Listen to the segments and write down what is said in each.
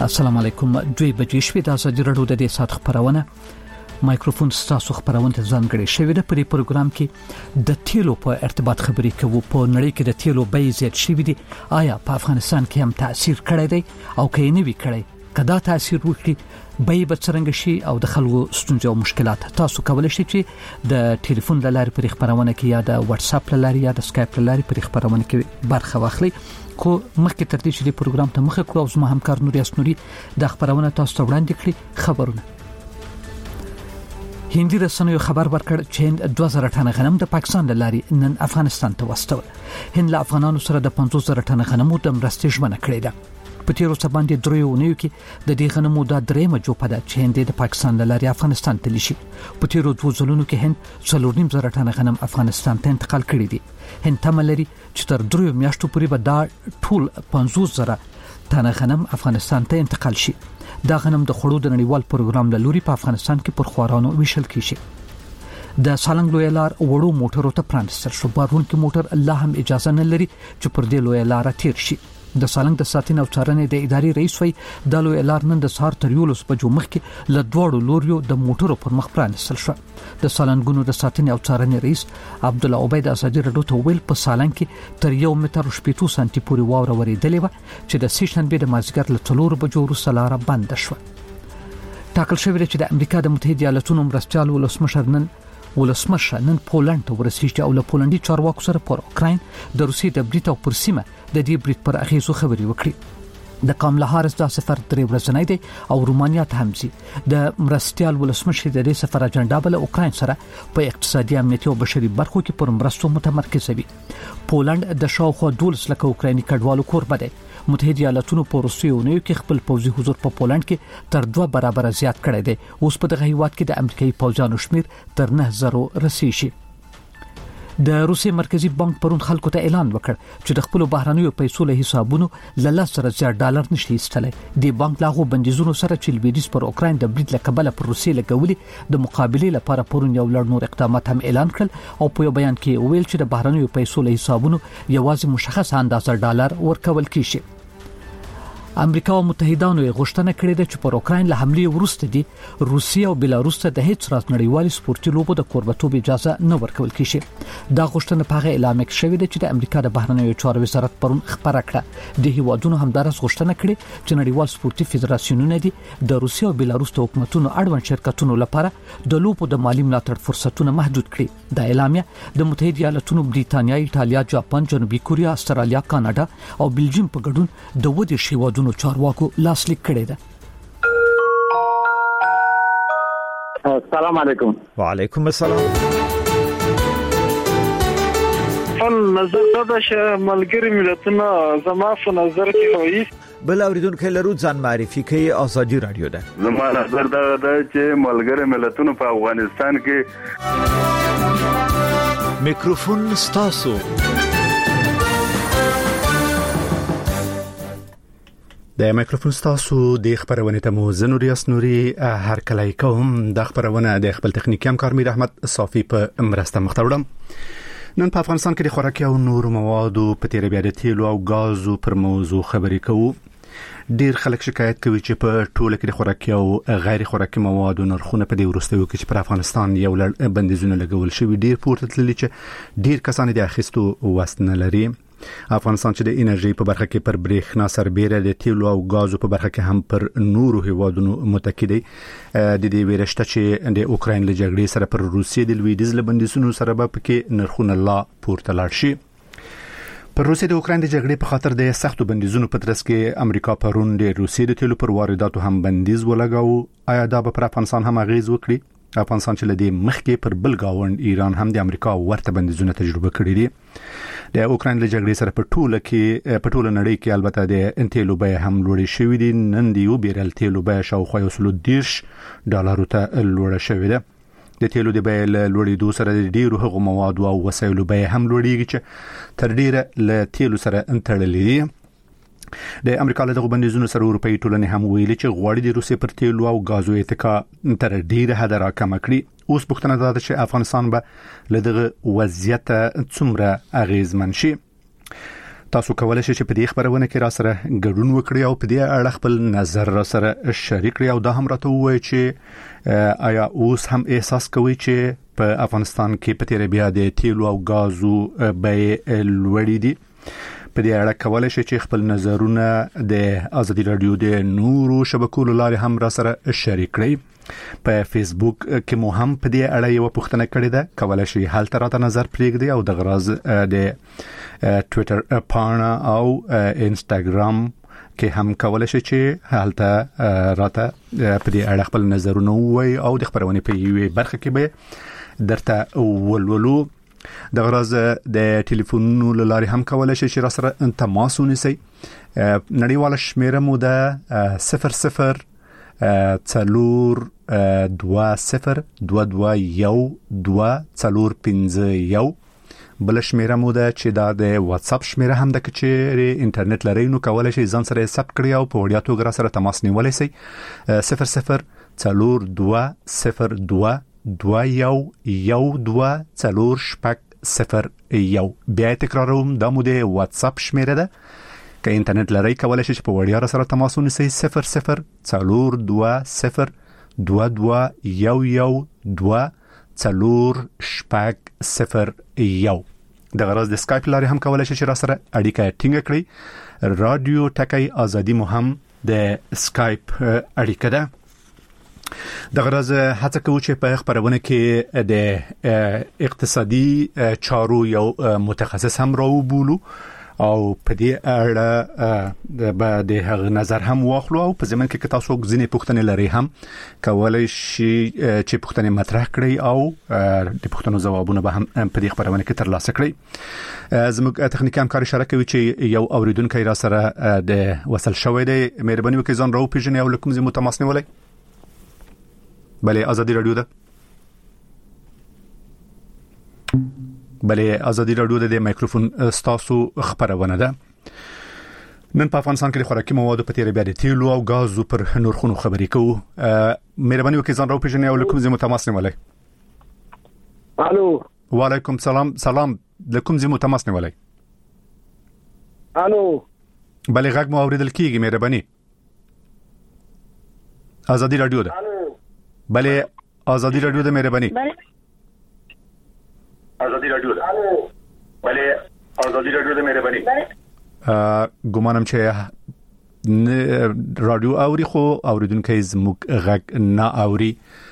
السلام علیکم. 2 بجې شوې د ازادي راډیو د سات خبرونه مایکروفون ستاسو خبرونه ځانګړي شوې ده. په پروګرام کې د تیلو په ارتباط خبرې کوو. په نړۍ کې د تیلو بیې زیات شوې دي. آیا په افغانستان کې هم تاثیر کړی دی او کې نه وی کړی؟ کدا تاثیر وکړي بیې به څنګه شي او د خلکو ستونزې او مشکلات تاسو کولای شئ چې د ټلیفون لارې پر خبرونه کې یا د واتس اپ لارې یا د سکایپ لارې پر خبرونه کې برخه واخلئ. کو مخکې تر دې چې د پروګرام ته مخه کړو او زما همکار نوریاس نوري د خبرونه تاسو ته وړاندې کړي. خبرونه هندي رسنیو خبر ورکړ چې 2000 ټن غنم د پاکستان لارې نن افغانستان ته واستول. هند له افغانانو سره د 50000 ټن غنمو د مرستې ژمنه کړې ده. په تیرو څه باندې دریو کې د دې غنمو د درېمه جوپه ده چې هند د پاکستان لارې افغانستان ته لشي. په تیرو 2 ځلونو کې هند 4.5 ټن غنم افغانستان ته انتقال کړی دي. هند تملري چې تر 3 میاشتو پورې به دا ټول 50000 ټن غنم افغانستان ته انتقال شي. دا غنم د خړو د نړیوال پروګرام له لوري په افغانستان کې پر خوارانو ویشل کیږي. د سالنګ لوی لار وړو موټرو ته پرانستل شو. بارونکو موټر الله هم اجازه نه لري چې پر دې لوی لار تیر شي. د سالنګ د ساتنې او څارنې د ادارې رئیس وی د لوی لار نن د سهار تر 11 بجو مخکې له دوړو لوريو د موټرو پر مخ پرانستل شو. د سالنګونو د ساتنې او څارنې رئیس عبد الله عبید ازادي راډیو ته ویل په سالنګ کې تر 1 متر 8 سانتي پورې واوره ورېدلې و چې د سیشنبه د مازیګر له 4 بجو وروسته لار بند شو. ټاکل شوی چې د امریکا د متحده ایالاتونو مرستيال ولسمشر نن پولند ته ورسیږي او له پولندي چارواکو سره پر اوکراین د روسي د بریټ او پر سیمه د دې بریټ پر اغیزو خبرې وکړي. د کاملا هارس دا سفر 3 ورځې دی او رومانیا ته هم ځي. د مرستيال ولسمشر د دې سفر اجنډا بل اوکراین سره په اقتصادي امنیتي او بشري برخو کې پر مرستو متمرکز وي. پولند د شاوخوا 12 لک اوکرایني کډوالو کوربه دی. متحده ایالاتونو په روسیې کې خپل پوځي حضور په پولند کې تر 2 برابر زیات کړی دی. اوس په دغه هیواد کې د امریکایي پوځیانو شمیر تر 9000 رسیږي. د روسي مرکزی بانک پرون خلکو ته اعلان وکړ چې د خپل بهرنیو پیسو له حسابونو له 10 زیات ډالر نشي ایستلای. د بانک لاغو بندیزونو سره چې لویدیز پر اوکراین د بریټ لکبل پر روسي لګولي د مقابله لپاره پرون یو لړ نور اقدامات هم اعلان کړل او په بیان کې ویل چې د بهرنیو پیسو له حسابونو یوازې مشخص اندازه ډالر ورکول کیږي. امریکا او متحدانو غوښتنه کړې ده چې پر اوکراین له حمله وروسته دي روسیا او بلاروس ته د هیڅ راز نړیوال سپورتي لوبو د کوربتوب اجازه نه ورکول کیږي. دا غوښتنه په هغه اعلان کې شوې ده چې د امریکا د بهرنیو چارو وزارت پرون خبره کړه. د هیوادونو همدارس غوښتنه کړې چې نړیوال سپورتي فدراسیونونه دي د روسیا او بلاروس د حکومتونو اړوند شرکتونو لپاره د لوبو د مالی ملاتړ فرصتونه محدود کړي. د اعلامیه د متحده ایالاتونو، بریټانیا، ایټالیا، جاپان، جنوبي کوریا، استرالیا، کاناډا او بلجیم په ګډون د ودې شیوادونو چارواکو لاسلیک کړی ده. السلام علیکم. وعلیکم السلام. نظر دا چې ملګری ملتونه زما په نظر کې وایي بل اوریدونکو لرو ځان معرفي کوي. ازادي رادیو ده. زما نظر دا چې ملګری ملتونه په افغانستان کې میکروفون ستاسو. د میکروفون ستاسو د خبرونه ته مو زنوریاس نوري هر کله کوم د خبرونه د خپل تخنیکی همکار میر احمد صافی په مرسته مختوړم. نن په افغانستان کې د خوراکي او نورو موادو په تیر بیا د تیلو او غازو پر موضوع خبرې کوو. ډیر خلک شکایت کوي چې په ټوله کې د خوراکي او غیر خوراکي موادو نرخونه په دې وروستیو کې چې پر افغانستان یو لړ بندیزونه لګول شوی ډیر پورته تللی چې ډیر کسان د اخیستو وسنه لري. افغانستان چې د انرژي په برخه کې پر برېښنا سربېره د تیلو او غازو په برخه کې هم پر نورو هیوادونو متکی دی. د دې ویرشته چې د اوکراین له جګړې سره پر روسیې د لویدیز له بندیزونو سره به پکې نرخونه لا پورته لاړ شي. پر روسیې د اوکراین د جګړې په خاطر د سختو بندیزونو په ترڅ کې امریکا پرون د روسیې د تیلو پر وارداتو هم بندیز ولګاو. آیا دا به پر افغانستان هم اغیز وکړي؟ افغانستان چې لدی مخکې پر بل گاوند ایران هم د امریکا ورته بندیزونه تجربه کړې دي. د اوکراین له جګړې سره په ټوله نړۍ کې البته د تیلو بیه هم لوړې شوې دي. نن د یو بیرل تیلو بیه شاوخوا $30 ته لوړه شوې ده. د تیلو د بیه لوړېدو سره د ډیرو هغو موادو او وسایلو بیه هم لوړېږي چې تر ډیره له تیلو سره تړلې دي. د امریکا له دغه بندیزونو سره اروپאי ټولنې هم ویلي چې غواړي د روسیې پر تیلو او غازو اتکا تر ډیره حد راکمه کړي. اوس پوښتنه ده چې افغانستان به له دغه وضعیت څومره اغیزمن شي. تاسو کولای شئ چې په دې خبرونه کې را سره ګډون وکړئ او په دې اړه خپل نظر را سره شریک کړئ او دا هم راته ووایئ چې آیا اوس هم احساس کوئ چې په افغانستان کې په تیر بیا د تیلو او غازو بیې لوړې دي؟ په دې اړه کولای شئ چې خپل نظرونه د ازادي رادیو د نورو شبکو لارې هم را سره شریک کړئ. په فیسبوک کې مو هم په دې اړه یو پوښتنه کړې ده، کولای شئ هلته راته نظر پرېږدئ او د غراز د ټوئیټر پاڼه او انستګرام کې هم کولای شئ چې هلته راته په دې اړه خپل نظرونه ووایئ او د خبرونې په یوې برخه کې به درته ولولو. د غراز د ټلیفونونو لارې هم کولای شئ چې را سره تماس ونیسئ. نړیواله شمیره مو ده 00 څلور 20221245. بل شمیره مو ده چې دا د واتس اپ شمیره هم ده چې انټرنیټ لرئ نو کولای شئ ځان سره ثبت کړئ او په وړیا توګه سره تماس نیولای شئ. 00 څلور 2022124501. بیا تکراروم، دا مو د واتس اپ شمیره ده. که انټرنیټ لرئ کولای شئ چې په وړیا سره تماس ونیسئ. 00 څلور 2022124501. د غراز د اسکایپ لارې هم کولای شئ چې را سره اړیکه ټینګه کړئ. رادیو ټکی ازادي مو هم د اسکایپ اړیکه ده. د غراز هڅه کوو چې په خبرونه کې د اقتصادي چارو یو متخصص هم راوبولو او په دې اړه د هغه نظر هم واخلو او په ځمن کې تاسو ځینې پوښتنې لري هم کولای شي چې پوښتنې مطرح کړئ او د پوښتنو ځوابونه به هم په دې خبرونه کې ترلاسه کړئ. زموږ تخنیکی همکار اشاره کوي چې یو اوریدونکو را سره د وصل شوی دی. مهرباني وکړئ ځان راو پیژنئ او لکم زموږ متماس نیولای. بله ازادي رادیو ده. بله ازادي رادیو د مایکروفون ستاسو خبرونه ده. نن په افغانستان کې د خوراکي موادو په تیر بیا د تیلو او غازو پر نرخونو خبرې کوو. مهرباني وکړئ ځان راو پیژنئ او لکم زموږ تماس نیولای. الو. وعلیکم سلام لکم زموږ تماس نیولای. الو. بله غږ مو اوریدل کیږي. مهرباني. ازادي رادیو ده. بله ازادي رادیو ده. مهرباني. ازادي رادیو ده. بله ازادي رادیو ده. مهرباني. ګومانم چې رادیو اوري خو اوریدونکو زموږ غږ نه اوري.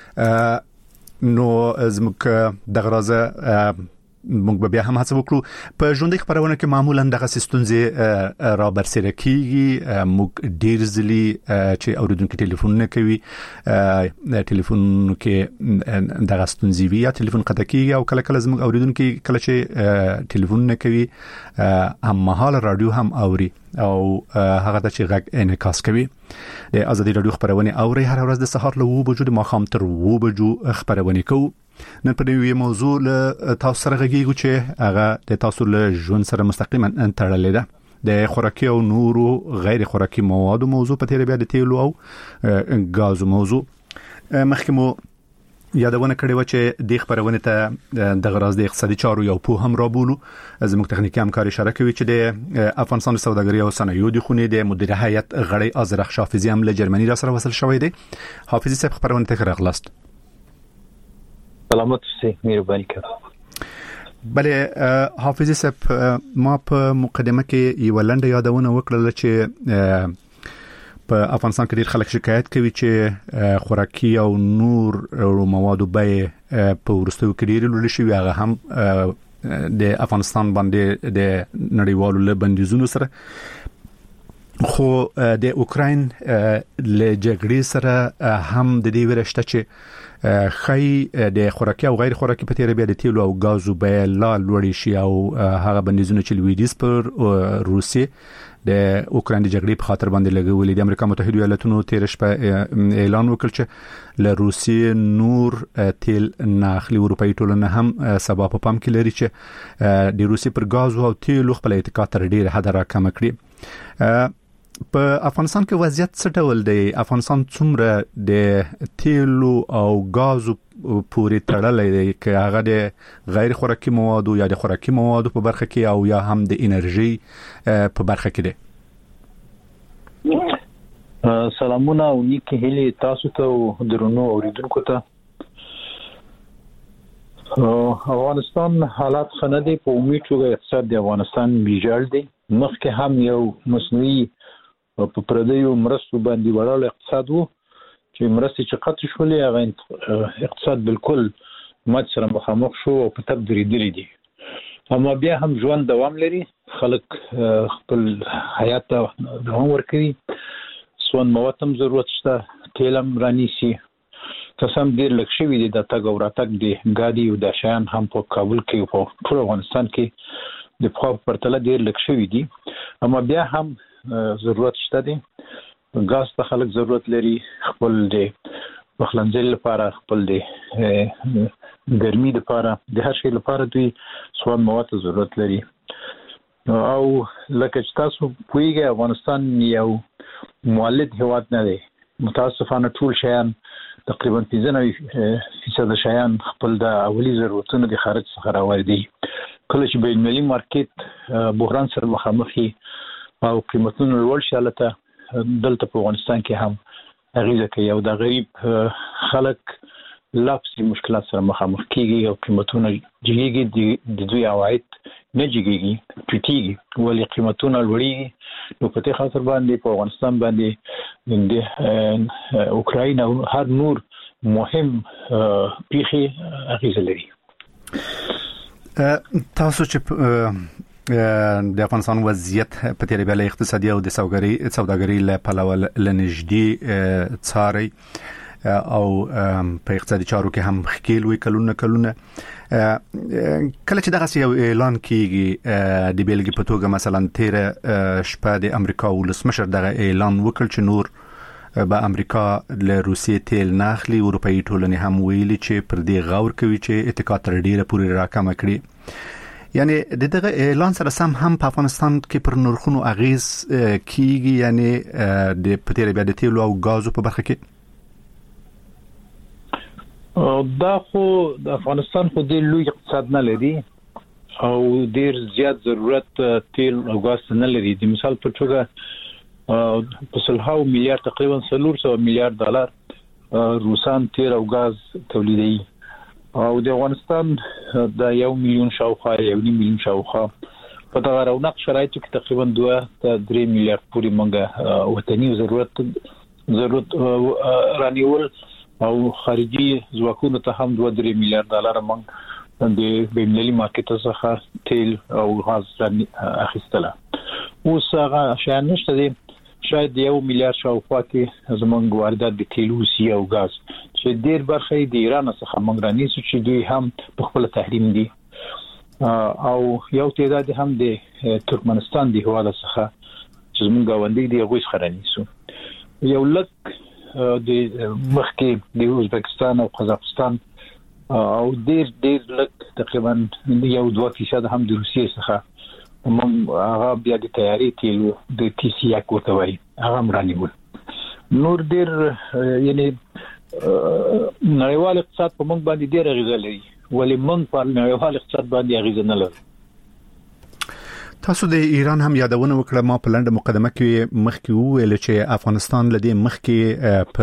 نو زموږ د غرازه موږ بیا هم هڅه وکړو په ژوندۍ خبرونه کې معمولا دغه ستونزې را برسېره کیږي. موږ ډیر ځلې چې اوریدونکو ټلیفون کوي ټلیفون کې دغه ستونزې وي یا ټلیفون قطع کیږي او کله کله زموږ اوریدونکو کله چې ټلیفون کوي هم مهال رادیو هم اوري او هغه د چې غږ انعکاس کوي. د ازادي رادیو خبرونه اوري هر ورځ د سهار له 2 بجو د ماښام تر 2 بجو خبرونه کوي. نن په دې موضوع له تاسو سره غږیږو چې هغه د تاسو له ژوند سره مستقیما تړلې ده. د خوراکي او نورو غیر خوراکي موادو موضوع په تیر بیا د تیلو او غازو موضوع مخکې مو یادونه کړې و چې د خبرونه ته د غراز د اقتصادي چارو یو په هم رابولو. زموږ تخنیکی همکار اشاره کوي چې د افغانستان سوداګري او صنایعو د خونې د مدیر هیئت غړي ازرخ حافظي هم له جرمني را سره وصل شوی دی. حافظي صاحب خبرونه ته راغلاست. سلامت اوسئ. مهرباني کوم. بله حافظي صاحب ما په مقدمه کې یو لنډه یادونه وکړه چې په افغانستان کې ډېر خلک شکایت کوي چې خوراکي او نور موادو بیې په وروستیو کې ډېرې لوړې شوې. هغه هم د افغانستان باندې د نړیوالو له بندیزونو سره خو د اوکراین له جګړې سره هم د دې ورشته چې خی د خوراکي او غیر خوراکي په تیر بیا د تیلو او غازو بیې لا لوړې شي او هغه بندیزونه چې لویدیز پر روسیې د اوکراین د جګړې په خاطر باندې لګولې. د امریکا متحده ایالاتونو تیر شپه اعلان وکړ چې له روسیې نور تیل ناخلي اروپאי ټولنه هم سبا په پام کې لري چې د روسیې پر غازو او تیلو خپل اتکا تر ډیر حد راکم کړي. په افغانستان کې وضعیت څه ډول دی؟ افغانستان څومره د تیلو او غازو پورې تړلې دی، که هغه د غیر خوراکي موادو یا د خوراکي موادو په برخه کې او یا هم د انرژي په برخه کې دی؟ سلامونه او نیک هیله تاسو ته او درنو اوریدونکو ته. افغانستان حالات خنده په عمومي توګه اقتصاد د افغانستان بیجال دی. مخکې هم یو مصنوعي په پردیو مرستو باندې وړاندې اقتصاد وو چې مرستې چې قطع شولې هغه اقتصاد بالکل مات سره مخامخ شو او په تب درېدلې دي. اما بیا هم ژوند دوام لري، خلک خپل حیات ته دوام ورکوي، سون مواتم ضرورت شته، تیلم رانیسي، قسم ډیر لږ شوي دي د تګ او راتګ د ګاډي او د شیان هم په کابل کې او په ټول افغانستان کې د په پرتله ډیر لږ شوي دي. اما بیا هم ضرورت شته دي، غاز ته خلک ضرورت لري، خپل د پخلنځي لپاره، خپل د ګرمي لپاره، د هر شي لپاره دوی سون مواد ضرورت لري. او لکه چې تاسو پوهیږئ افغانستان یو مولد هیواد نه دی. متاسفانه ټول شیان تقریبا 95% شیان خپل د اولی ضرورتونو د خارج څخه راوړي. کله چې بین المللي مارکیټ بحران سره مخامخ او قیمتونه لوړ شي، البته دلته په افغانستان کې هم اغیزه کوي او د غریب خلک لاپسې مشکلات سره مخامخ کیږي او قیمتونه جګیږي، د دوی عواید نه جګیږي، ټیټیږي، ولې قیمتونه لوړیږي. نو په دې خاطر باندې په افغانستان باندې د اوکراین او هر نور مهم پیښې اغیزه لري. تاسو چې د افغانستان وضعیت په تیرې بیل اقتصادي او د سوداګرۍ له پلوه لنږدې څاري او په اقتصادي چارو کې هم خکیل وي کلونه کله چې دغه یو اعلان کیږي د بیلګې په توګه مثلا تیر شپه د امریکا ولسمشر دغه اعلان وکړ چې نور به امریکا له روسیې تیل نه اخلي. اروپאי ټولنې هم ویلي چې پر دې غور کوي چې اتکا تر ډیره پورې راکمه کړي. یعنی دغه اعلان سره سم هم په افغانستان کې پر نرخونو اغیز کیږي، یعنی د پټیر بیا د تیلو او غازو په برخه کې. دا خو د افغانستان خو ډېر لوی اقتصاد نه لري او ډېر زیات ضرورت تیل او غاز نه لري. د مثال په توګه په 100 میلیارډ تقریبا 300 میلیارډ ډالر روسان تیل او غاز تولیدوي او د افغانستان د 1 میلیون شاوخوا 1.5 میلیون شاوخوا په دغه رونق شرایطو کې تقریبا 2-3 میلیارډ پورې منګه وطني ضرورت رانیول او خارجي ځواکونو ته هم 2-3 میلیارډ ډالر موږ د بین المللي مارکیټ څخه تیل او غاز اخیستله. اوس هغه شیان نشته دي، شاید 1 میلیارډ شاوخوا کې زموږ واردات د تیل او غاز چې ډېر برخه د ایران څخه موږ رانیسو چې دوی هم په خپل تحریم دي او یو تعداد هم د ترکمنستان د هواد څخه چې زموږ غونډې دی هغه څخه رانیسو. یو لک د مخکې د ازبکستان او قزاقستان او ډېر لک تقریبا 1-2% هم د روسیې څخه موږ هغه بیا د تیاری تیلو د TC کوته وایي هغه مرانیول. نور ډېر یعنی نړیوال اقتصاد په موږ باندې ډېر اغیزه لري، ولې موږ په نړیوال اقتصاد باندې اغیزه نه لرو. تاسو د ایران هم یادونه وکړه. ما په لنډه مقدمه کې مخکې وویل چې افغانستان لدی مخکې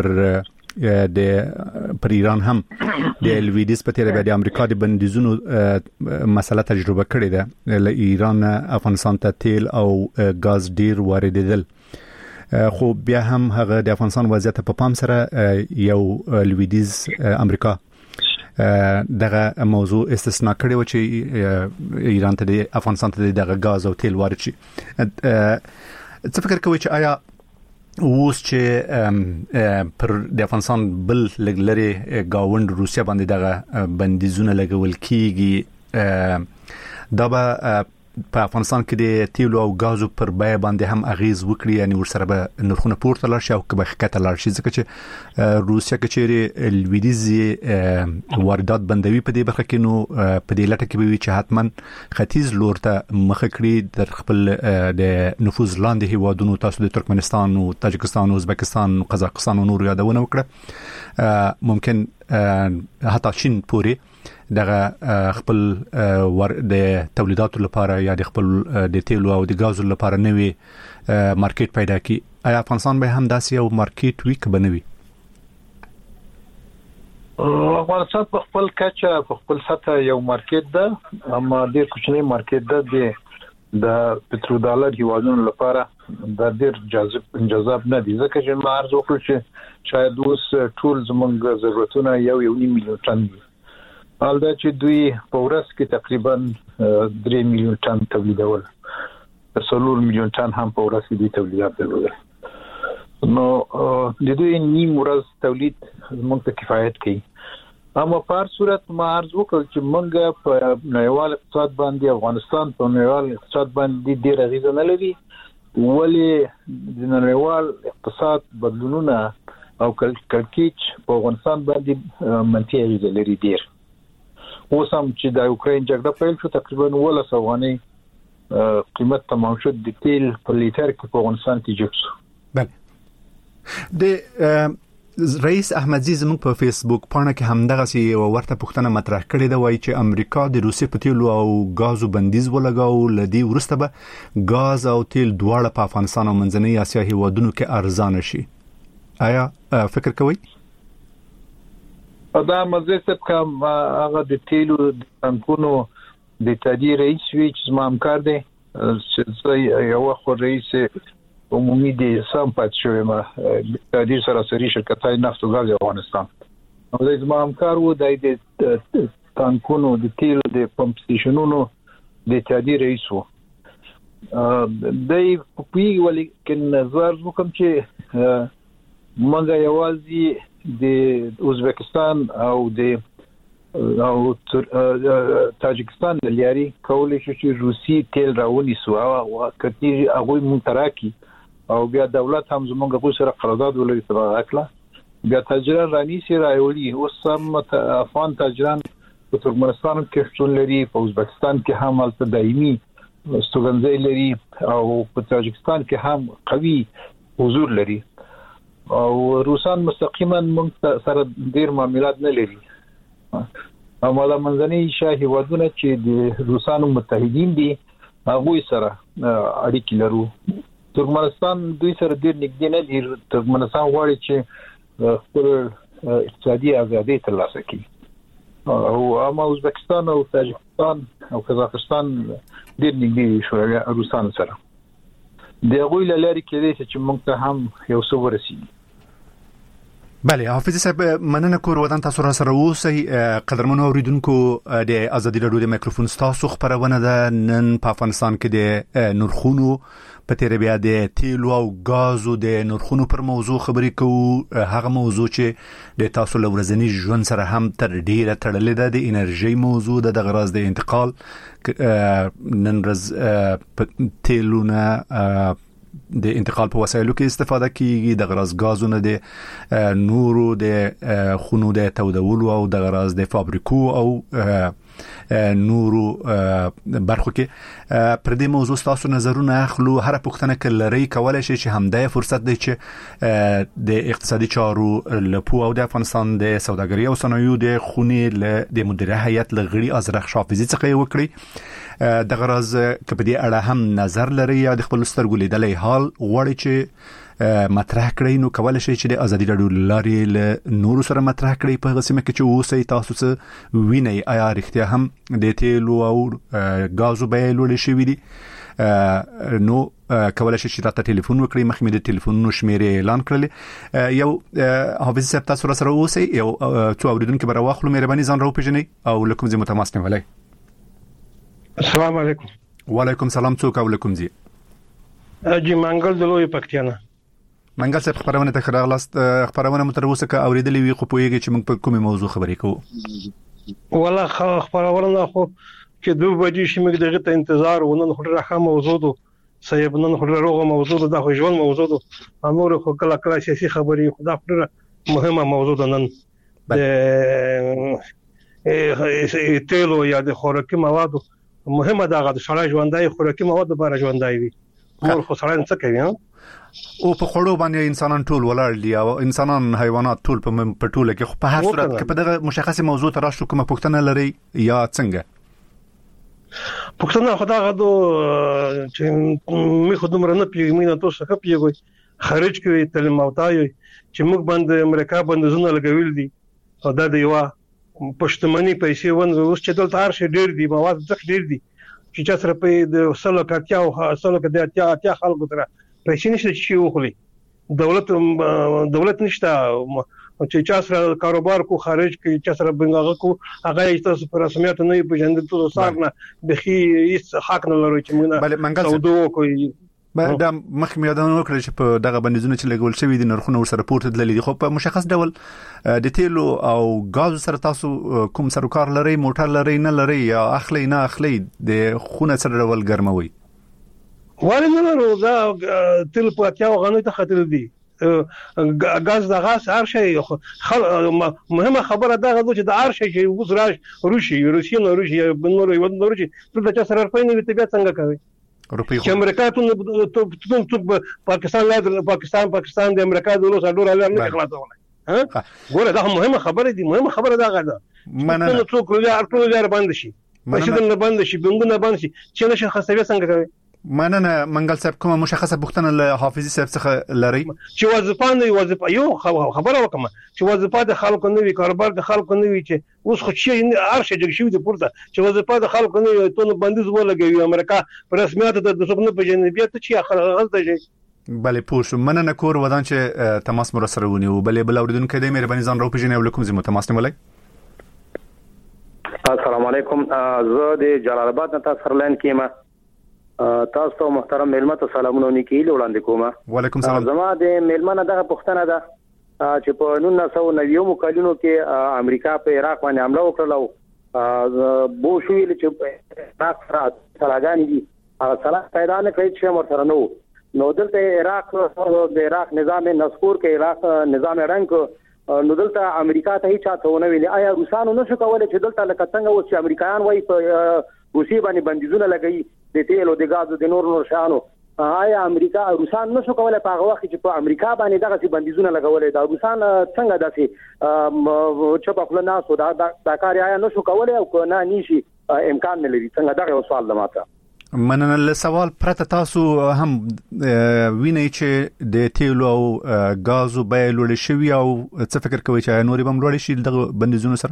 پر ایران هم د لویدیز په تیره د امریکا د بندیزونو مسله تجربه کړې ده. له ایران افغانستان ته تیل او غاز ډیر واردېدل، خو بیا هم هغه د افغانستان وضعیت په پام سره یو لویدیز امریکا دغه موضوع استثناء کړی و چې ایران ته د افغانستان ته دغه غاز او تیل وارد شي. څه فکر کوئ چې آیا اوس چې پر د افغانستان بل لګلري گاوند روسیا باندې دغه بندیزونه لګول کیږي، دا به په افغانستان کې د تیلو او غازو پر بیه باندې هم اغیز وکړي، یعنی ورسره به نرخونه پورته لاړ شي او که به ښکته لاړ شي، ځکه چې روسیا کې چیرې لویدیځ واردات بندوي په دې برخه کې، نو په دې لټه کې به وي چې حتما ختیځ لور ته مخه کړي در خپل د نفوذ لاندې هیوادونو، تاسو د ترکمنستان او تاجکستان او ازبکستان او قزاقستان او نور یادونه وکړه، ممکن حتی چین پورې دغه خپل د تولیداتو لپاره یا د خپل د تیلو او د غازو لپاره نوې مارکیټ پیدا کړي. آیا افغانستان به هم داسې یو مارکیټ وي که بنوي؟ افغانستان په خپل کچه په خپل سطح یو مارکیټ ده، اما ډیر کوچنی مارکیټ ده د پټرو ډالر هیوادونو لپاره دا ډیر جذاب نه دي، ځکه چې ما عرض وکړ چې شاید اوس ټول زموږ ضرورتونه یو میلیون ټن دي، حالدا چې دوی په ورځ کې تقریبا 3 میلیون ټن تولیدول، 3 میلیون ټن هم په ورځ کې دوی تولیدات درلودل، نو د دوی نیم ورځ تولید موږ ته کفایت کوي. اما په هر صورت ما عرض وکړ چې موږ په نړیوال اقتصاد باندې، افغانستان په نړیوال اقتصاد باندې ډېر اغیز نه لري، ولې د نړیوال اقتصاد بدلونونه او کړکېچ په افغانستان باندې منفي اغیز لري ډېر. اوس هم چې د اوکراین جګړه پیل شو تقریبا 19 افغانۍ قیمت تمام شو د تیل په لیټر کې په افغانستان کې جګ شو. بله، د رئیس احمدزي زموږ په فیسبوک پاڼه کې هم دغه سی ورته پوښتنه مطرح کړې ده، وایي چې امریکا د روسي په تیلو او غازو بندیز ولګاو، لدی ورسته به غاز او تیل دواړه په افغانستان او منځنۍ اسیا هیوادونو کې ارزانه شي. آیا فکر کوئ؟ دا مزه څه کوم هغه د تیلو د تنکونو د تدیر رئیس وی چې ما همکار دی، چې یو خو رئیس عمومي د سم پات شوی ما د تدیر سراسری شرکتای نفت او غاز افغانستان، او د ما همکار وو د تنکونو د تیلو د پمپ سټیشنونو د تدیر رئیس وو. دای په پیګ ولی کې نظر وکم چې مونږ یوازې د ازبکستان او تاجکستان لري کولای شي چې روسي تیل راونی سو او کتي هغه متراکي او بیا دولت هم زمونږ په سره قرارداد ولري سره اکلا بیا تاجران رانی سي راولي. اوس هم افغان تاجران په ترکمنستان کې شتون لري، په ازبکستان کې هم البته دایمي استوګنځي لري، او په تاجکستان کې هم قوي حضور لري، او روسان مستقیما موږ سره ډیر معاملات نه لري. اما د منځنۍ اسیا هیوادونه چې د روسانو متحدین دي هغه سره اړیکې لرو. ترکمنستان دوی سره ډیر نږدې نه دي، ترکمنستان غواړي چې خپل اقتصادي ازادي ترلاسه کړي، او اما ازبکستان او تاجکستان او قزاقستان ډیر نږدې شو روسانو سره. دغه لاري کې چې موږ ته هم یو څه ورسیږي. بله، حافظ صاحب مننه کور ودان تاسو را سره اوسئ. قدرمنو اوریدونکو، د ازادي رادیو د میکروفون تاسو خبرونه ده. نن په افغانستان کې د نرخونو په تیر بیا د تیلو او غازو د نرخونو پر موضوع خبرې کوو، هغه موضوع چې د تاسو لورزنی ژوند سره هم تر ډیره تړلې ده، د انرژي موضوع د غراض د انتقال. نن ورځ تیلونه د انتقال په وسایلو کې استفاده کیږي، د غراض غازونه د نورو د خونو د تودولو او د غراض د فابریکو او نورو برخو کې. پر دې موضوع تاسو نظرونه اخلو، هر پوښتنه کلري کولای شي چې همدای فرصت دی چې د اقتصادي چارو لپو او د افغانستان د سوداګرۍ او صنایعو د خونې د مدیره هیئت لغړي ازرخ شافزي څخه وکړي. د غراض کپه دې اړه هم نظر لري یا د خپل سترګو لیدلې حال غواړي چې مطرح کړئ، نو کولای شي چې د ازادي رادیو لارې له نورو سره مطرح کړئ په قسمه کې چې اوسئ تاسو څه وینئ. آیا رښتیا هم د تیلو او غازو بیې لوړې شوې دي؟ نو کولای شي چې تاسو ټلیفون وکړئ. مخکې د ټلیفونونو شمیرې اعلان کړل. یو حافظ صاحب تاسو سره اوسئ، یو څو اوریدونکو به راوخلو، مهرباني ځان راوپېژنئ او لکم زه متماسنه ولای. السلام علیکم. وعلیکم سلام. څوک او لکم زی؟ جی منګل د لوی پکتیانا. منګل صاحب خبرونه ته خراغلاست. خبرونه متروسه کا اوریدلې وی خو پویږي چې موږ په کومه موضوع خبرې کوو. ولا خبرونه خو چې 2 بجې شي موږ دغه ته انتظار ونن خو راخه موضوع ده صاحب نن خو راغو موضوع ده خو ژوند موضوع ده امور خو کله کله سیاسي خبرې خدا خپل مهمه موضوع ده نن د تیلو یا د خوراکي موادو مهمه ده غو سړی ژوندای خوراکي مواد لپاره ژوندای وي نور خو سړی څه کوي او په خړو باندې انسانان ټول ولاړ دي او انسانان حیوانات ټول په ټوله کې په هر صورت کې په دغه مشخصه موضوع ته راشو کومه پوښتنه لري یا څنګه پښتنه خدا غدو چې می خودم رنه پیګمینه تاسو ښه پیګوي خارج کوي تعلیم او تای چې موږ باندې امریکا باندې زونه لګوي دي او دا دی وا پښتمنۍ پیسې ون اوس چې دلته هر شي ډیر دي مواد ځکه ډیر دي چې چا سره په د سلو کاتیا او سلو کډه اتیا خلکو تر پیسې نشته چې وخلي دولت نشته چې چا سره کاروبار کو خارج کې چا سره بنګاغه کو هغه تاسو پر رسمیت نه پیژندل تو سارنه بخي هیڅ حق نه لري چې موږ سودو کوي دا مخ میادان وکړي چې په دغه بندیزونه چې لګول شوی دي نرخونه ورسره پورته دي خو په مشخص ډول د تیلو او غاز سره تاسو کوم سرکار لري موټر لري نه لري یا اخلي نه اخلي د خونه سره ډول ګرموي ولی نه لرو دا تل په اتیا غنوي ته خطر دي غاز د غاز هر شي مهمه خبره دا غوښته چې د هر شي چې اوس روسي بنور یو چې ټول د چا سره په نوې طبيعت څنګه کوي چې امریکا ته پاکستان د امریکا د $1 نه خلاصونه ها ګوره دا مهمه خبره دي مهمه خبره دا غدا مننه څوک ټول باندې شي مشدل باندې شي بنګونه باندې شي چې نشه خاصوي څنګه کوي مننه منګل صاحب کومه مشخصه پوښتنه له حافظي صاحب څخه لري چې وظیفه یو خبره وکم چې وظیفه د خلکو نه وی کاروبار د خلکو نه وی چې اوس خو شي ارشه جګ شوی د پورته چې وظیفه د خلکو نه وی ته بندیز ولګوي امریکا پر رسمیت د څوک په جنبیت چې غلطه شي بله پوښ مننه کور ودان چې تماس مر سره ونیو بله بل اوریدونکو د مهرباني ځان راو پېژنې ولیکم زموږ تماس نیولای السلام علیکم زه د جلال آباد نه تاسو لین کېما تاسو ته محترم ملمت سلامونه نیکی وړاندې کوم وعلیکم سلام زما د ملمنه دغه پښتنه ده چې په 1990 کلونو کې امریکا په عراق باندې حمله وکړه بو شویل چې عراق سره سلاګانی دي هغه سلا پیدا نه کړی چې مرتر نو دلته عراق د عراق نظام نسکور کې عراق نظام رنګ نو دلته امریکا ته هیڅ څه نه ویل آیا روسانو نشو کولای چې دلته لکه څنګه و چې امریکایان وایي په روسي باندې بندیزونه لګي د تیلو د غازو د نور شانو آیا امریکا روسان نشو کولای په هغه وخت چې په امریکا باندې دغه بندیزونه لګولې دا روسان څنګه داسې چې په خپل ناس دا کار آیا نشو کولای او نه نشي امکان نه لري څنګه دا یو سوال لماته مننه له سوال پرته تاسو هم وینئ چې د تیلو او غازو بیه لوړ شوی او څه فکر کوئ چې نورې بم لوړ شي دغه بندیزونه سره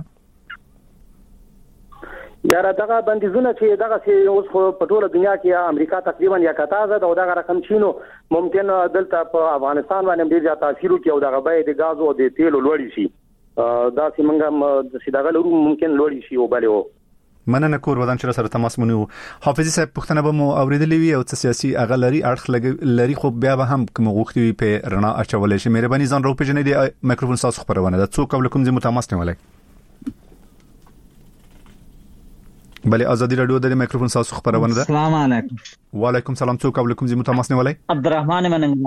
یاره دغه بندیزونه چې دغه اوس په ټوله دنیا کې امریکا تقریبا یا کتازه دا دغه رقم چینو ممکن دلته په افغانستان باندې ډیر زیات تاثیر وکړي او دغه بیه د غازو او د تیلو لوړ شي دا څنګه دغه لورو ممکن لوړ شي او بل مننه کور ودان چې سره تماس مونږ حافظي صاحب پښتنه به مو اوریدلې وي او سیاسي اغلري اړخ لري خو بیا به هم کوم غوښتي په رڼا اچولې شي مهرباني ځان راو پېژنې د مایکروفون تاسو خبرونه ده څوک کوم زموږ تماس نیولای بله ازادي رادیو د مایکروفون تاسو خبرونه ده السلام علیکم وعلیکم سلام څوک کوم زموږ تماس نیولای عبدالرحمن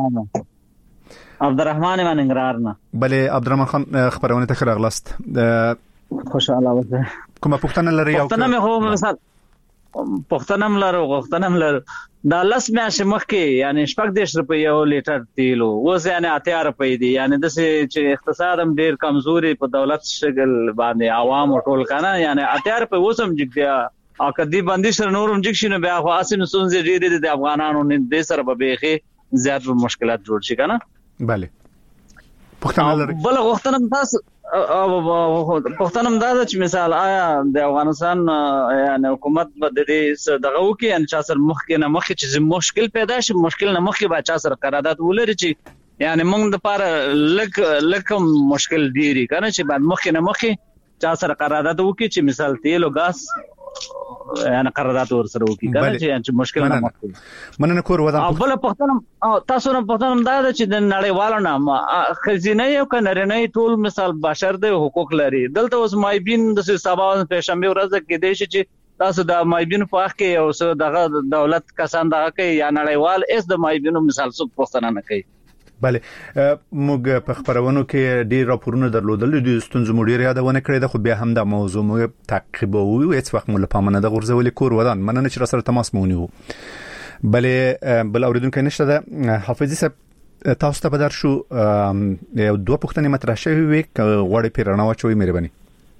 مننګرارنا بله عبدالرحمن خان خبرونه ته راغلاست خوشاله اوسه کومه پښتنه لري او پښتنه مې هو مثلا پښتنم لرو دا لس میاشتې مخکې یعنی شپږ دیش روپۍ یو لیټر تیلو اوس یعنی 80 روپۍ دي یعنی د چې اقتصاد هم ډیر کمزوري په دولت شګل باندې عوام ټول کنه یعنی 80 روپۍ اوس هم جګ دی او کدی باندې سره نورم جګ شنه بیا خو اسیم سونځي ډیر د افغانانو نه د سره به بيخي زیات مشکلات جوړ شي کنه bale پښتنه لري بل غوښتنه تاسو پښتنم دا چې مثال آیا د افغانستان یعنی حکومت به د دې دغه وکي ان چا سره مخکې چې مشکل پیدا شي مشکل نه مخکې به چا سره قرارداد ولري چې یعنی موږ د پاره لکه مشکل ډیری کنه چې بعد مخکې چا سره قرارداد وکي چې مثال تیل او غاز یعنی قرارداد ورسره وکي کنه چې مشکل نه مخکې مننه کور ودان بل پښتنم تاسو نه پښتنم دا چې د نړیوالو نه خزینه یو کنه ټول مثال بشر د حقوق لري دلته اوس مایبین د سبا پېښمبه ورځ کې دی چې تاسو د مایبینو په حق کې او څه دغه دولت کسان دغه کوي یا نړیوال اس د مایبینو مثال څوک پوښتنه نه کوي. بله موږ په خبرونو کې ډیر راپورونه درلودل د ستونزو مډیر یادونه کړې ده، خو بیا هم د موضوع مو تعقیبوي او هیڅ وخت مو لپاره نه د غورځولې کور ودان مننه چې را سره تماس مونیو. بله بل اوریدونکو نشته ده. حافظي صاحب تاسو ته بدر شو یو دوه پوښتنې مطرح شوې وي غوړې پیرانه واچوي مهرباني.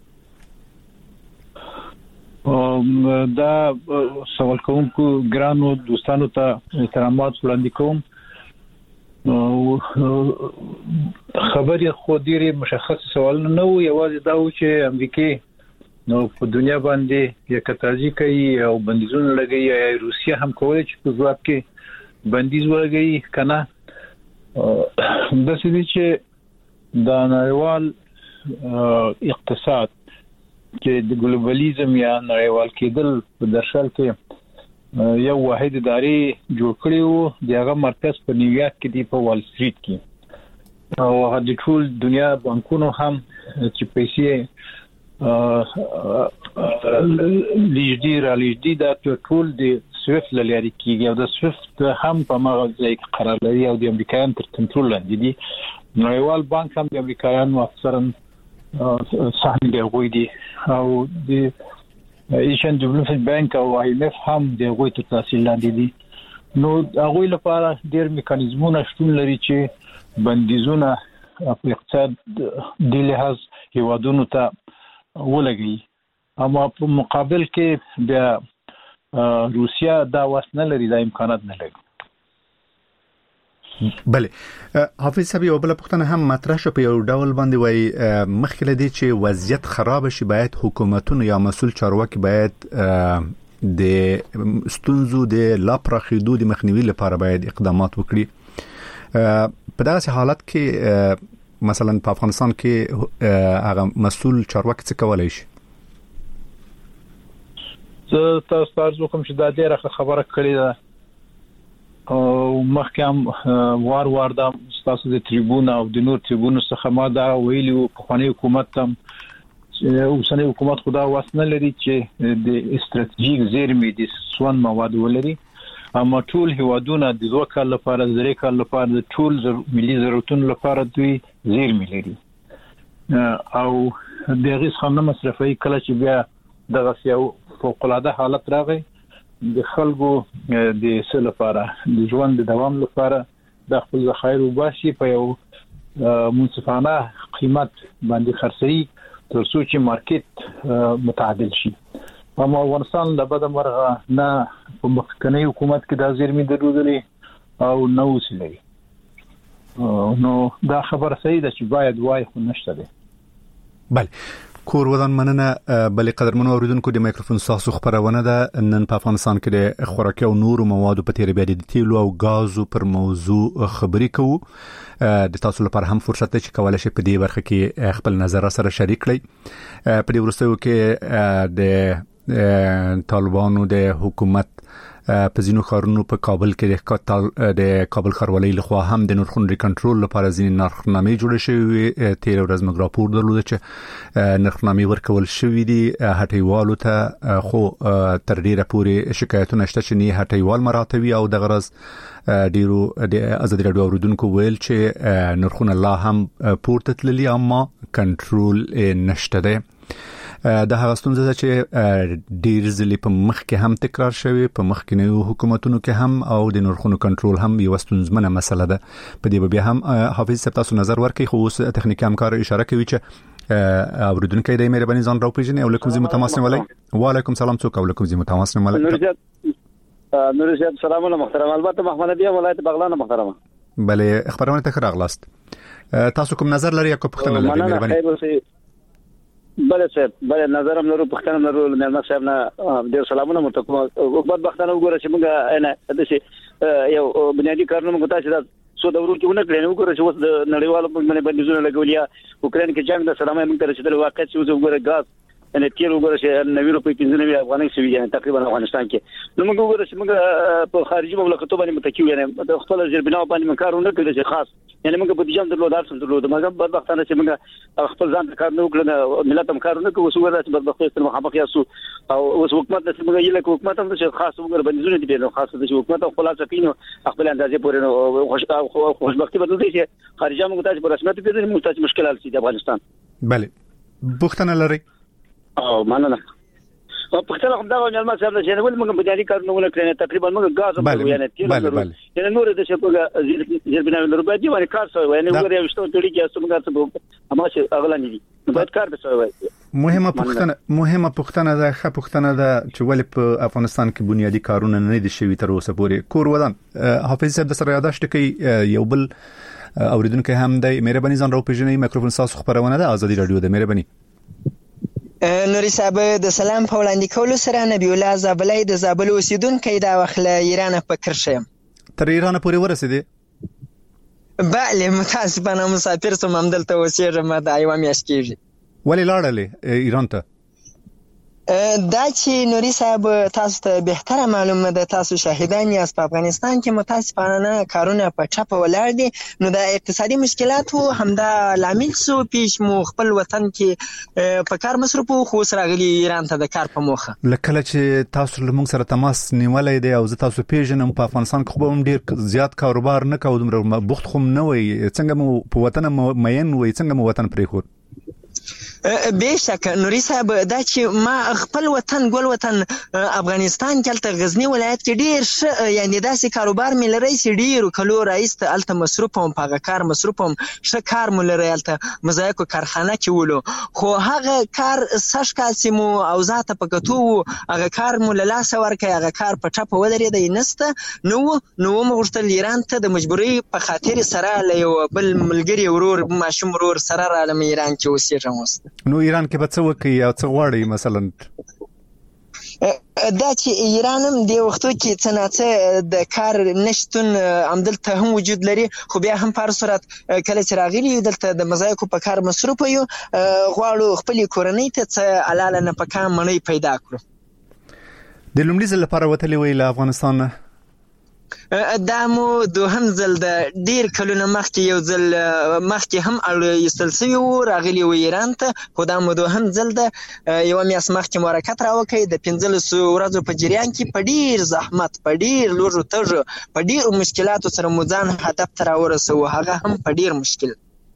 دا سوال کوونکو ګرانو دوستانو ته احترامات وړاندې کوم. خبرې خو ډېری مشخص سوال نه و، یوازې دا و چې امریکا نو په دنیا باندې یک ترجیح کوي او بندیزونه لګوي، یا روسیا هم کوي چې په ځواب کې بندیز ولګوي کنه. د څه دي چې د نړیوال اقتصاد چې د ګلوبالیزم یا نړیوال کېدل په درشل کې یو واحد ادارې جوړ کړی وو، دغه مرکز په نیویارک کې دی په وال سټریټ کې، او د ټول دنیا بانکونو هم چې پیسې لیږدي دا ټول د سویفت لاري کېږي، او د سویفت هم په مغز ځای کې قرار لري او د امریکایانو تر کنټرول لاندې دي. نړیوال بانک هم د امریکایانو اکثرا سهم دی غوي دي، او د ایشین ډیولپمنٹ بانک او آی ایم اف هم د غوي تر تاثیر لاندې دي. نو هغه لپاره ډېر میکانیزمونه شتون لري چې بندیزونه په اقتصاد د لحاظ هیوادونو ته ولګي، اما په مقابل کې بیا روسیا دا وسنه لري، دا امکانات نه لري. بله حافظ صاحب یو بل پوښتنه هم مطرح شو په یو ډول باندې وای مخکې لدی چې وضعیت خراب شي باید حکومتونه یا مسول چارواکي باید د ستونزو د لا پراخېدو د مخنیوي لپاره باید اقدامات وکړي. په دغه حالت کې مثلا په افغانستان کې هغه مسول چارواکي څه کولای شي؟ زه تاسو کوم چې دا ډیره خبره کړې ده او مخکې وار دا تاسو د ټریبون او د نور ټریبون څخه ما دا ویلي په خاني حکومت هم اوسنۍ حکومت خدا واسنه لري چې د استراتیژیک زیرمې د سون مواد ولري، اما ټول هیوادونه د دوه کال لپاره د کال لپاره د ټول ملي ضرورتونو لپاره دوی زیرمې لري او دغه څخه مصرفي کله چې بیا دغه یو فوق العاده حالت راغی د خلکو د سل لپاره د ژوند د دوام لپاره د خپل ذخایر وباسي په یو منصفانه قیمت باندې خرڅي تر څو چې مارکیټ متعادل شي. اما افغانستان د بده مرغه نه په مخکنی حکومت کې د زیرمې درلودلې او نو وسیلې، نو دا خبره صحیح ده چې باید وای خو نشته ده. بله کور ودان مننه. بلې قدرمنو اوریدونکو د مایکروفون ساسو خبرونه ده نن په افغانستان کې د خوراکي او نورو موادو په تیر بیا د تیلو او غازو پر موضوع خبرې کوو. د تاسو لپاره هم فرصت دی چې کولای شئ په دې برخه کې خپل نظر سره شریک کړئ. په دې وروستیو کې د طالبانو د حکومت په ځینو ښارونو په کابل کې د کابل ښاروالۍ لخوا هم د نرخونو د کنټرول لپاره ځینې نرخنامې جوړې شوې. تیر ورځ موږ راپور درلود چې نرخنامې ورکول شوې دي هټیوالو ته، خو تر ډیره پورې شکایتونه شته چې نه هټیوال مراتبي او د غرض ډیرو د ازادي راډیو اوریدونکو ویل چې نرخونه لا هم پورته تللي اما کنټرول نشته ده. د هغه ستونزه چې ډیر ځلې په مخ کې هم تکرار شوی، په مخکینیو حکومتونو کې هم، او د نرخونو کنټرول هم یو ستونزمنه مسله ده. په دې بیا هم حافظ صاحب تاسو نظر ورکړئ، خو اوس تخنیکی همکار اشاره کوي چې اوریدونکو د مهرباني ځان راوپیژني. علیکم زی متماسن علی. وعلیکم سلام. څوک علیکم زی متماسن علی؟ نور زیات سلامونه محترم. البته محمد ابي ولایت بغلان محترم. بله خبرونه ته راغلاست. تاسو کوم نظر لري یا کوم پوښتنه لري مهرباني؟ بله صاحب بله نظرم لرو پښتنه لرو نعمت صاحب نه ډیر سلامونه متکم. وګبد بختانه وګوره چې موږ نه د شي یو بنیادی کارونه موږ تاسو د سو د ورونکو نه کړنو وګوره چې اوس د نړیوالو په باندې بندیزونه لګولیا اوکرين کې جنگ د سلامه موږ ته رسیدل واقع چې وګوره غاز ان تیر وګوره چې 90 روپۍ 95 افغانۍ سوي یعنی تقریبا افغانستان کې نو موږ وګوره چې موږ په خارجي مملکتونو باندې متکی یعنی د خپل زیربنا باندې کارونه کوي چې خاص یعنی موږ په دې جام درلودار سم درلود موږ بدبختانه چې موږ خپل ځان کار نه وکړو ملت هم کار نه کوي وسوګره چې بدبختي سره مخامخ یاسو او اوس حکومت د موږ یله حکومت هم چې خاص وګوره باندې زونه دي خاص د حکومت خلاص کینو خپل اندازې پورې نو خوشبختی بدل دي چې خارجه موږ تاسو په رسمیت پیژنې موږ تاسو مشکلات سي د افغانستان بله بوختنه لري او مننه او په خپل خدای او علماء صاحب چې ول موږ بجاري کارونه کړنه تقریبا موږ غاز په یعنی تیر نور د شپږ زیربنا روبه دي باندې کار شوی یعنی وګورئ یو څه ټولي کې اسمه څه اما چې اغلاني دي باید کار وشوي مهمه پوښتنه ده ښه پوښتنه ده چې ولې په افغانستان کې بنیادی کارونه نه دي شوي تر اوسه پورې کور ودان حافظ صاحب د سره یاداشت کوي یو بل اوریدونکو هم د مهرباني ځان راو پیژنې میکروفون تاسو خبرونه ده ازادي رادیو د مهرباني نوري صاحب د سلام په وړاندې کولو سره نبی الله زابلای د زابل اوسیدونکو دا وخت له ایران فکر شم تر ایران پورې ورسېده بله متاسفانه مسافر سم هم دلته اوسېږم د ایوه میاشت کېږي ولې لاړلې ایران ته دا چې نوري صاحب تاسو ته بهتره معلومه ده تاسو شاهدان یاست په افغانستان کې متاسفانه کارونه په چپه ولاړ دي نو د اقتصادي مشکلاتو همدا لامل سو پیش مو خپل وطن کې په کار مصرف خو سره غلي ایران ته د کار په موخه لکه چې تاسو لمونږ سره تماس نیولای دی او زه تاسو پیژنم په افغانستان کې خو هم ډیر زیات کاروبار نه کوم دومره بوخت خو نه وي څنګه مو په وطن مین وي څنګه مو وطن پرې خور بشک نوري صاحب دا چې ما خپل وطن ګل وطن افغانستان کې تل غزنی ولایت کې ډیر یعنی داسې کاروبار مې لري چې ډیر کلو رئیس ته الته مصروف هم په کار مصروف هم ښه کار مې لري الته مزایکو کارخانه کې ولو خو هغه کار سش کاسمو او ذاته پکتو هغه کار مې لاله ورکه هغه کار په ټاپ ودرې دی نسته نو مغشتل ایران ته د مجبوري په خاطر سره له یو بل ملګری ورور ماشوم ورور سره را لم ایران کې اوسېږم نو ایران کې به څه وکړي او څه غواړي مثلا دا چې ایران هم د وختو کې څنګه د کار نشټون عمدلته هم وجود لري خو بیا هم په صورت کله چې راغلي دلته د مزایکو په کار مصروف یو غواړو خپل کورنۍ ته څه علاله نه پکا منی پیدا کړو د لومړي ځل لپاره وتلی وی له افغانستان دا مو دوهم ځل د ډیر کلونه مخکې یو ځل مخکې هم ایستل شوی و راغلی و ایران ته خو دا مو دوهم ځل د یو میاشت مخکې حرکت راوکړ د 15 ورځو په جریان کې په ډیر زحمت په ډیر لوړو تږو په ډیر مشکلاتو سره مو ځان هدف ته راورسو هغه هم په ډیر مشکل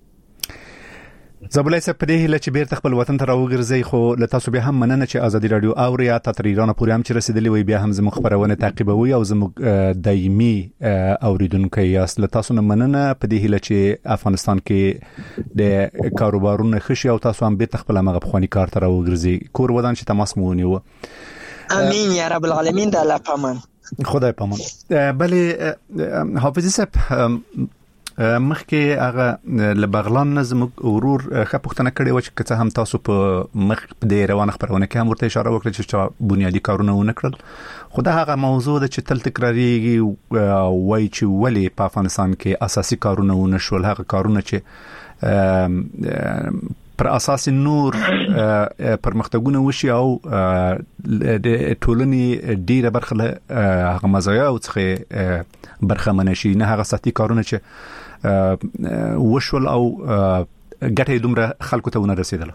زبلای صاحب په دې هله چې بیرته خپل وطن ته راوګرځي خو له تاسو به هم مننه چې ازادي رادیو او یا تر ایران پورې هم چې رسیدلی وي بیا هم زموږ خبرونه تعقیبوي او زموږ دایمي اوریدونکو یاست له تاسو نه مننه په دې هله چې افغانستان کې د کاروبارونو خشي او تاسو هم بیرته خپل هغه بخواني کار ته راوګرځي کور ودان چې تماس مو ونیو امين یا رب العالمین د الله پامان خدای پامان بلې حافظ صاحب مخکې هغه لبغلان نظم ورور خپختنه کړي و چې څه هم تاسو په مخ د روانه خبرونه کې هم ورته اشاره وکړه چې بنیادی کارونه ونه کړل خو دا هغه موضوع ده چې تل تکراریږي وای چې ولی په افغانستان کې اساسي کارونه ونه شول هغه کارونه چې پر اساس نور پرمختګونه وشي او د ټولنې ډیره برخه هغه مزایا او څخه برخه منشي نه هغه ساتي کارونه چې وشول او ګټه دومره خلکو ته ونه رسیدله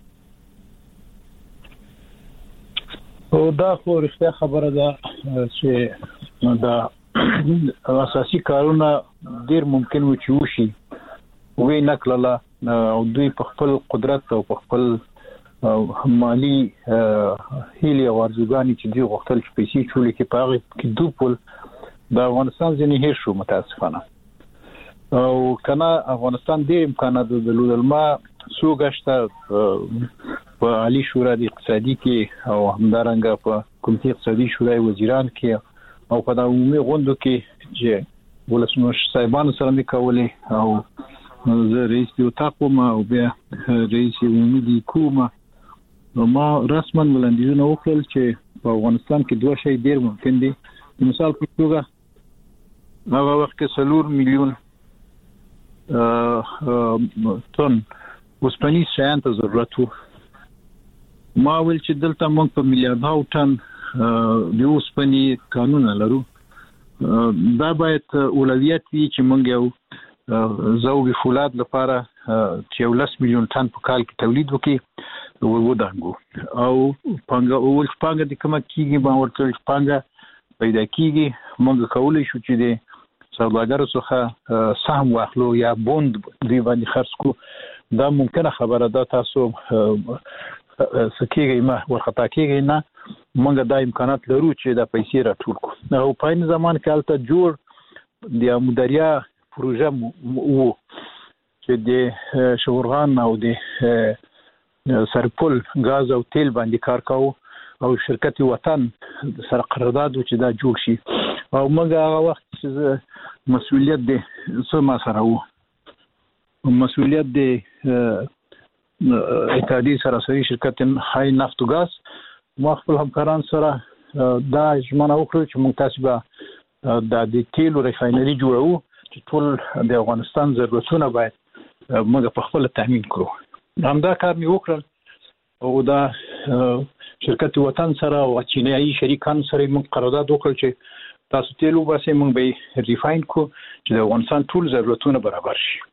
او دا خو رښتیا خبره ده چې دا اساسي کارونه ډیر ممکن و چې وشي وی نکړه او دوی په خپل قدرت او په خپل مالی هیلي او ارزوګانی چې دوی غوښتل چې پیسې چولې کې پاغي کې دوپل د افغانستان ځنې هیر شو متاسفانه او کنه افغانستان ډېر امکانات درلودل ما سو غشته په عالی شورا د اقتصادي کې او همدارنګه په کمیټې اقتصادي شورا وزیران کې او په د عمومي غونډو کې چې ولسمشر صاحبانو سره مې کولې او زه رئیس دی تاقوم او بیا رئیس عمومي دی کوم نو ما رسما وړاندیزونه وکړل چې په افغانستان کې دوه شی ډیر ممکن دي مثال په توګه هغه وخت کې 3 میلیون ټن اوسپنیز شیان ته ضرورت وو ما ول چې دلته موږ په میلیارډ ټن د اوسپنې قانون لرو. دا باید اولویت وي چې موږ یو ذوبي فولاد لپاره چې 10 میلیون ټن په کال کې تولید وکړي ودانګو او پانګه د کومه کیږي به ورته پانګه پیدا کیږي. موږ کولای شو چې د سوداګرو څخه سهم واخلو یا بوند دی باندې خرڅ کو. دا ممکنه خبره ده، تاسو سکیږي ما ورخطا کیږي نه. موږ دا امکانات لرو چې دا پیسې راټول کړو. او په این زمان کې البته جوړ د امودریا پروژه وو چې د شورغان او د سرپل غاز او تیل باندې کار کاوه او شرکت وطن سره قرارداد چې دا جوړ شي. او موږ هغه وخت چې مسؤلیت دې سم سره وو، مسؤلیت دې اتحادیه سراسری شرکت های نفت و گاز ما خپل همکاران سره دا ژمنه وکړه چې موږ تاسو به د تیلو ریفاینري جوړو چې ټول د افغانستان ضرورتونه باید موږ په خپل تامین کړو. همدا کار مې وکړ او دا شرکت وطن سره او چینایي شریکان سره موږ قرارداد وکړ چې تاسو تیلو باسي موږ به ریفاین کو چې د افغانستان ټول ضرورتونه برابر شي.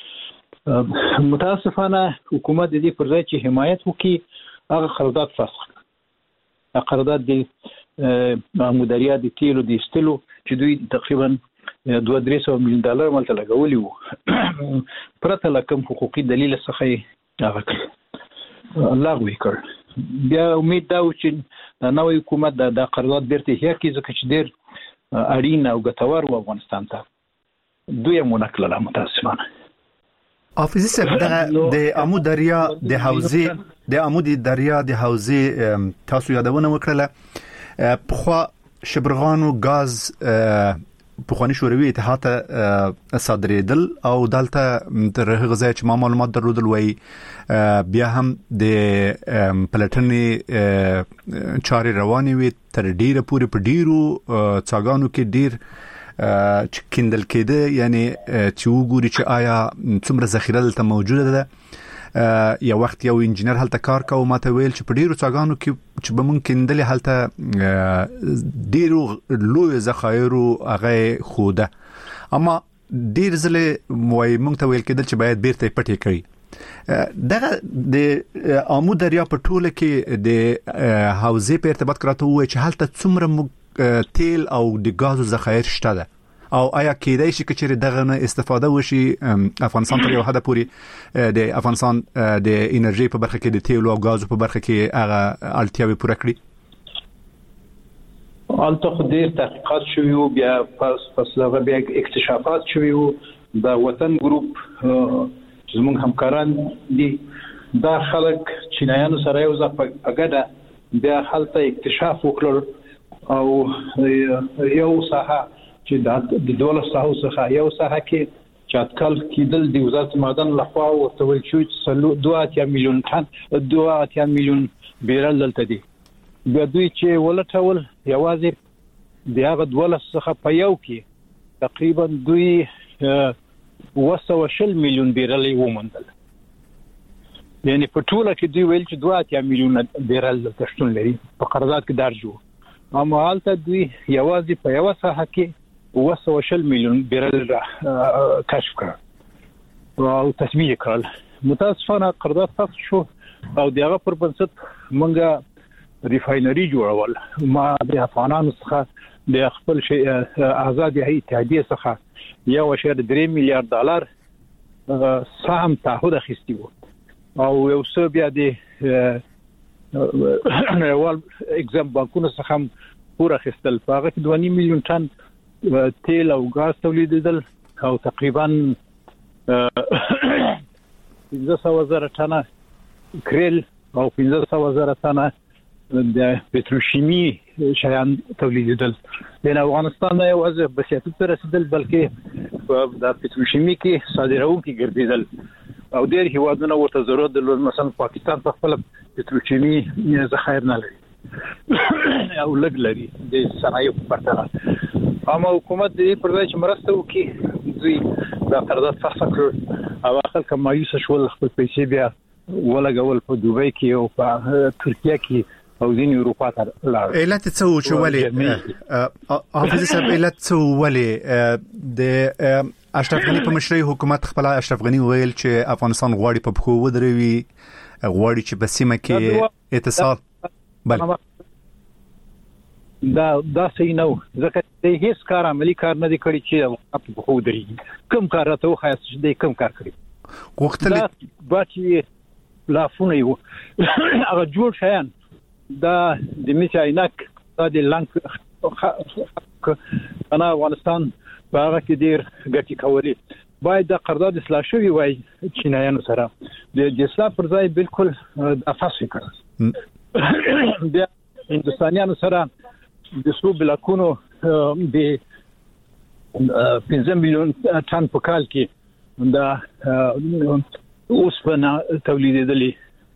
متاسفانه حکومت د دې پر ځای چې حمایت وکړي هغه قرارداد فسخ کړ. قرارداد د امودریا د تیلو د استلو چې دوی تقریبا $200 میلیون ملته لګولي وو پرته له کوم حقوقي دلیل څخه هغه لغوه کړ. بیا امید دا و چې نوې حکومت د قرارداد بیرته هي کې ځکه چې ډېر اړین او ګټور و افغانستان ته دوی مونکله متاسفانه. حافظي صاحب د عمود دریا د حوزه د عمود دریا د حوزه تاسو یادونه وکړه په خوا شبرغان او غاز په خواني شوروي اتحاد صادریدل او دلته تر غزا چې ما معلومات درلودل وای بیا هم د پلاتنې چاري رواني وي تر ډیره پورې په ډیرو څاګانو کې ډیر چې کندل کېده، یعنی چې وګوري چې آیا څومره ذخیره دلته موجوده ده. یو وخت یو انجنیر هلته کار کوي ماته ویل چې په ډیرو څاګانو کې چې به ممکن دل هلته ډیرو لوی ذخایر هغه خوده، اما ډیر ځله موي مونږ ته ویل کېدل چې باید بیرته پټې کړي. دغه د عمود دریا په ټوله کې د حوزې په ارتباط کراته وای چې هلته څومره تیل او د غازو ذخایر شته ده او آیا کېدای شي چې دغه نه استفاده وشي افغانستان تر یو حد پورې د افغانستان د انرژي په برخه کې د تیل او غازو په برخه کې هغه اړتیاوې پوره کړي؟ البته خو ډېر تحقیقات شوي وو، بیا پس هغه بیا اکتشافات شوي وو. د وطن ګروپ چې زموږ همکاران دي دا خلک چینایانو سره یو ځای په ګډه بیا هلته اکتشاف وکړل او یو ساحه چې د 12 ساحو څخه یو ساحه کې چې اټکل کېدل د وزارت معدن لخوا ورته ویل شو چې 2 میلیون ټن 2 میلیون بیرل دلته دي. بیا دوی چې ولټول یوازې د هغه 12 څخه په یو کې تقریبا دوی 200 میلیون بیرل وموندل. یعنی په ټوله کې دوی ویل چې 2 میلیون بیرل دلته شتون لري په قرارداد کې درج وو، اما حالت دوی یوازې په یو ساحه کې 200 میلیون بیرل کشف کړ او تصویب کړل. متاسفانه قرارداد فسخ شو او دغه پر بنسټ مونږه ریفاینري جوړول. ما د افغانانو څخه د خپل آزاد اتحادیه څخه $1.3 میلیارډ سهم تعهد اخیستی وو او یو څه بیا د نړیوال اگزام بانکونو څخه پوره خستل. په هغه کې 2 میلیون ټن تیل او غاز تولیدېدل او تقریبا 15,000 ټنه کریل او 15,000 ټنه د پتروشیمی شیان تولیدېدل. د افغانستان نه یوازې بسیط تر رسیدل بلکې د پتروشیمی کې صادروونکي ګرځیدل او ډېر هیوادونه ورته ضرورت درلود. مثلا پاکستان په خپل پتروشیمی ذخایر نه لري او لږ لري د صنایعو په پرتله، اما حکومت دې پر ځای چې مرسته وکړي دوی دا قرارداد فسخ کړ او خلک مایوس شول، خپل پیسې بیا ولګول په دوبۍ کې او په ترکیه کې او ځینې اروپا ته لاړ. علت څه و چې ولې حافظ صاحب علت څه ولې د اشرف غنی په مشرۍ حکومت خپل اشرف غنی ویل چې افغانستان غواړي په بخو ودروي، غواړي چې په سیمه کې اتصال بل دا صحیح نه و، ځکه چې هیڅ کار عملی کار نه دی کړی چې په بخو ودري. کوم کار راته وخایست چې دی کوم کار کړی غوښتل باچې لافونه یو هغه جوړ شیان دا د میچاینک دا د لنک انا افغانستان باغه کې ډیر ګټي کولې. باید د قرارداد اصلاح شوی وای چینایانو سره د اصلاح پر ځای بالکل د افاسه کړ. بیا هندستانیانو سره د سو بلاکونو د 5 میلیون ټن په کال کې دا اوس په تولیدېدلې